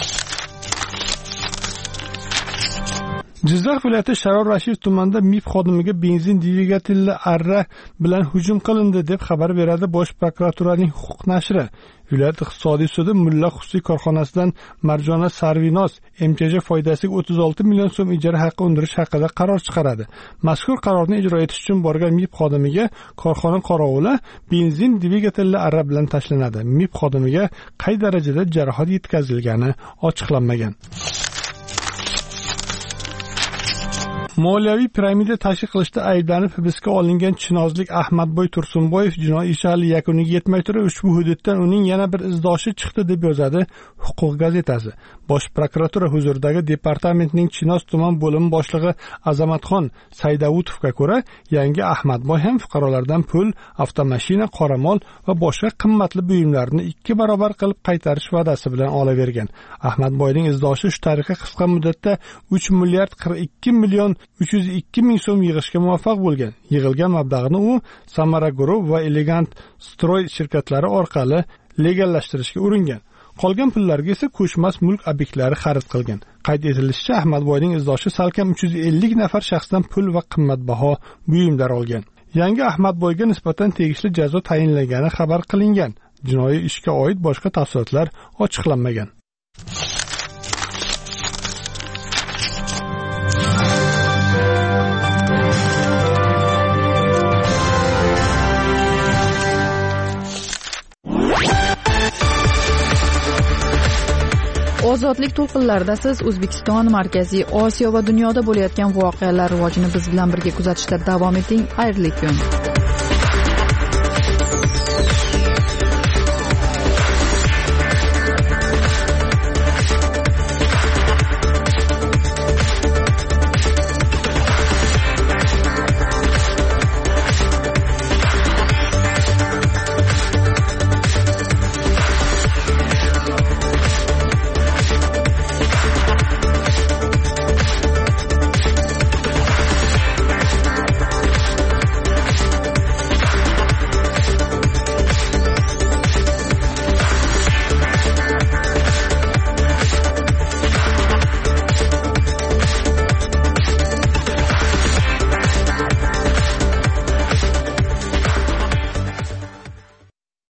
Jizzax viloyati Sharor Rashid tumanida M I B xodimiga benzin dvigatelli arra bilan hujum qilindi, deb xabar beradi Bosh prokuraturaning huquq nashri. Viloyat iqtisodiy sudi Mulla xususiy korxonasidan Marjona Sarvinos M T J foydasiga o'ttiz olti million so'm ijara haqqi undirish haqida qaror chiqaradi. Mazkur qarorni ijro etish uchun borgan M I B xodimiga korxona qorovuli benzin dvigatelli arra bilan tashlanadi. M I B xodimiga qay darajada jarohat yetkazilgani ochiqlanmagan. Moliyaviy piramida tashkil qilishda ayblanib hibsga olingan chinozlik Ahmadboy Tursunboyev jinoiy ishi hali yakuniga yetmay turib, ushbu hududdan uning yana bir izdoshi chiqdi, deb yozadi Huquq gazetasi. Bosh prokuratura huzuridagi departamentning Chinoz tuman bo'limi boshlig'i Azamatxon Saydavutovga ko'ra, yangi Ahmadboy ham fuqarolardan pul, avtomashina, qoramol va boshqa qimmatli buyumlarni ikki barobar qilib qaytarish va'dasi bilan olavergan. Ahmadboyning izdoshi shu tariqa qisqa muddatda uch milliard qirq ikki million uch yuz ikki ming so'm yig'ishga muvaffaq bo'lgan. Yig'ilgan mablag'ni u Samara Group va Elegant Stroy shirkatlari orqali legallashtirishga uringan. Qolgan pullarga esa ko'chmas mulk obyektlari xarid qilgan. Qayd etilishicha, Ahmadboyning izdoshi salkam uch yuz ellik nafar shaxsdan pul va qimmatbaho buyumlar olgan. Yangi Ahmadboyga nisbatan tegishli jazo tayinlangani xabar qilingan. Jinoiy ishga oid boshqa tafsilotlar ochiqlanmagan. Ozodlik to'lqinlarida siz O'zbekiston, Markaziy Osiyo va dunyoda bo'layotgan voqealar rivojini biz bilan birga kuzatishda davom eting. Xayrli kun.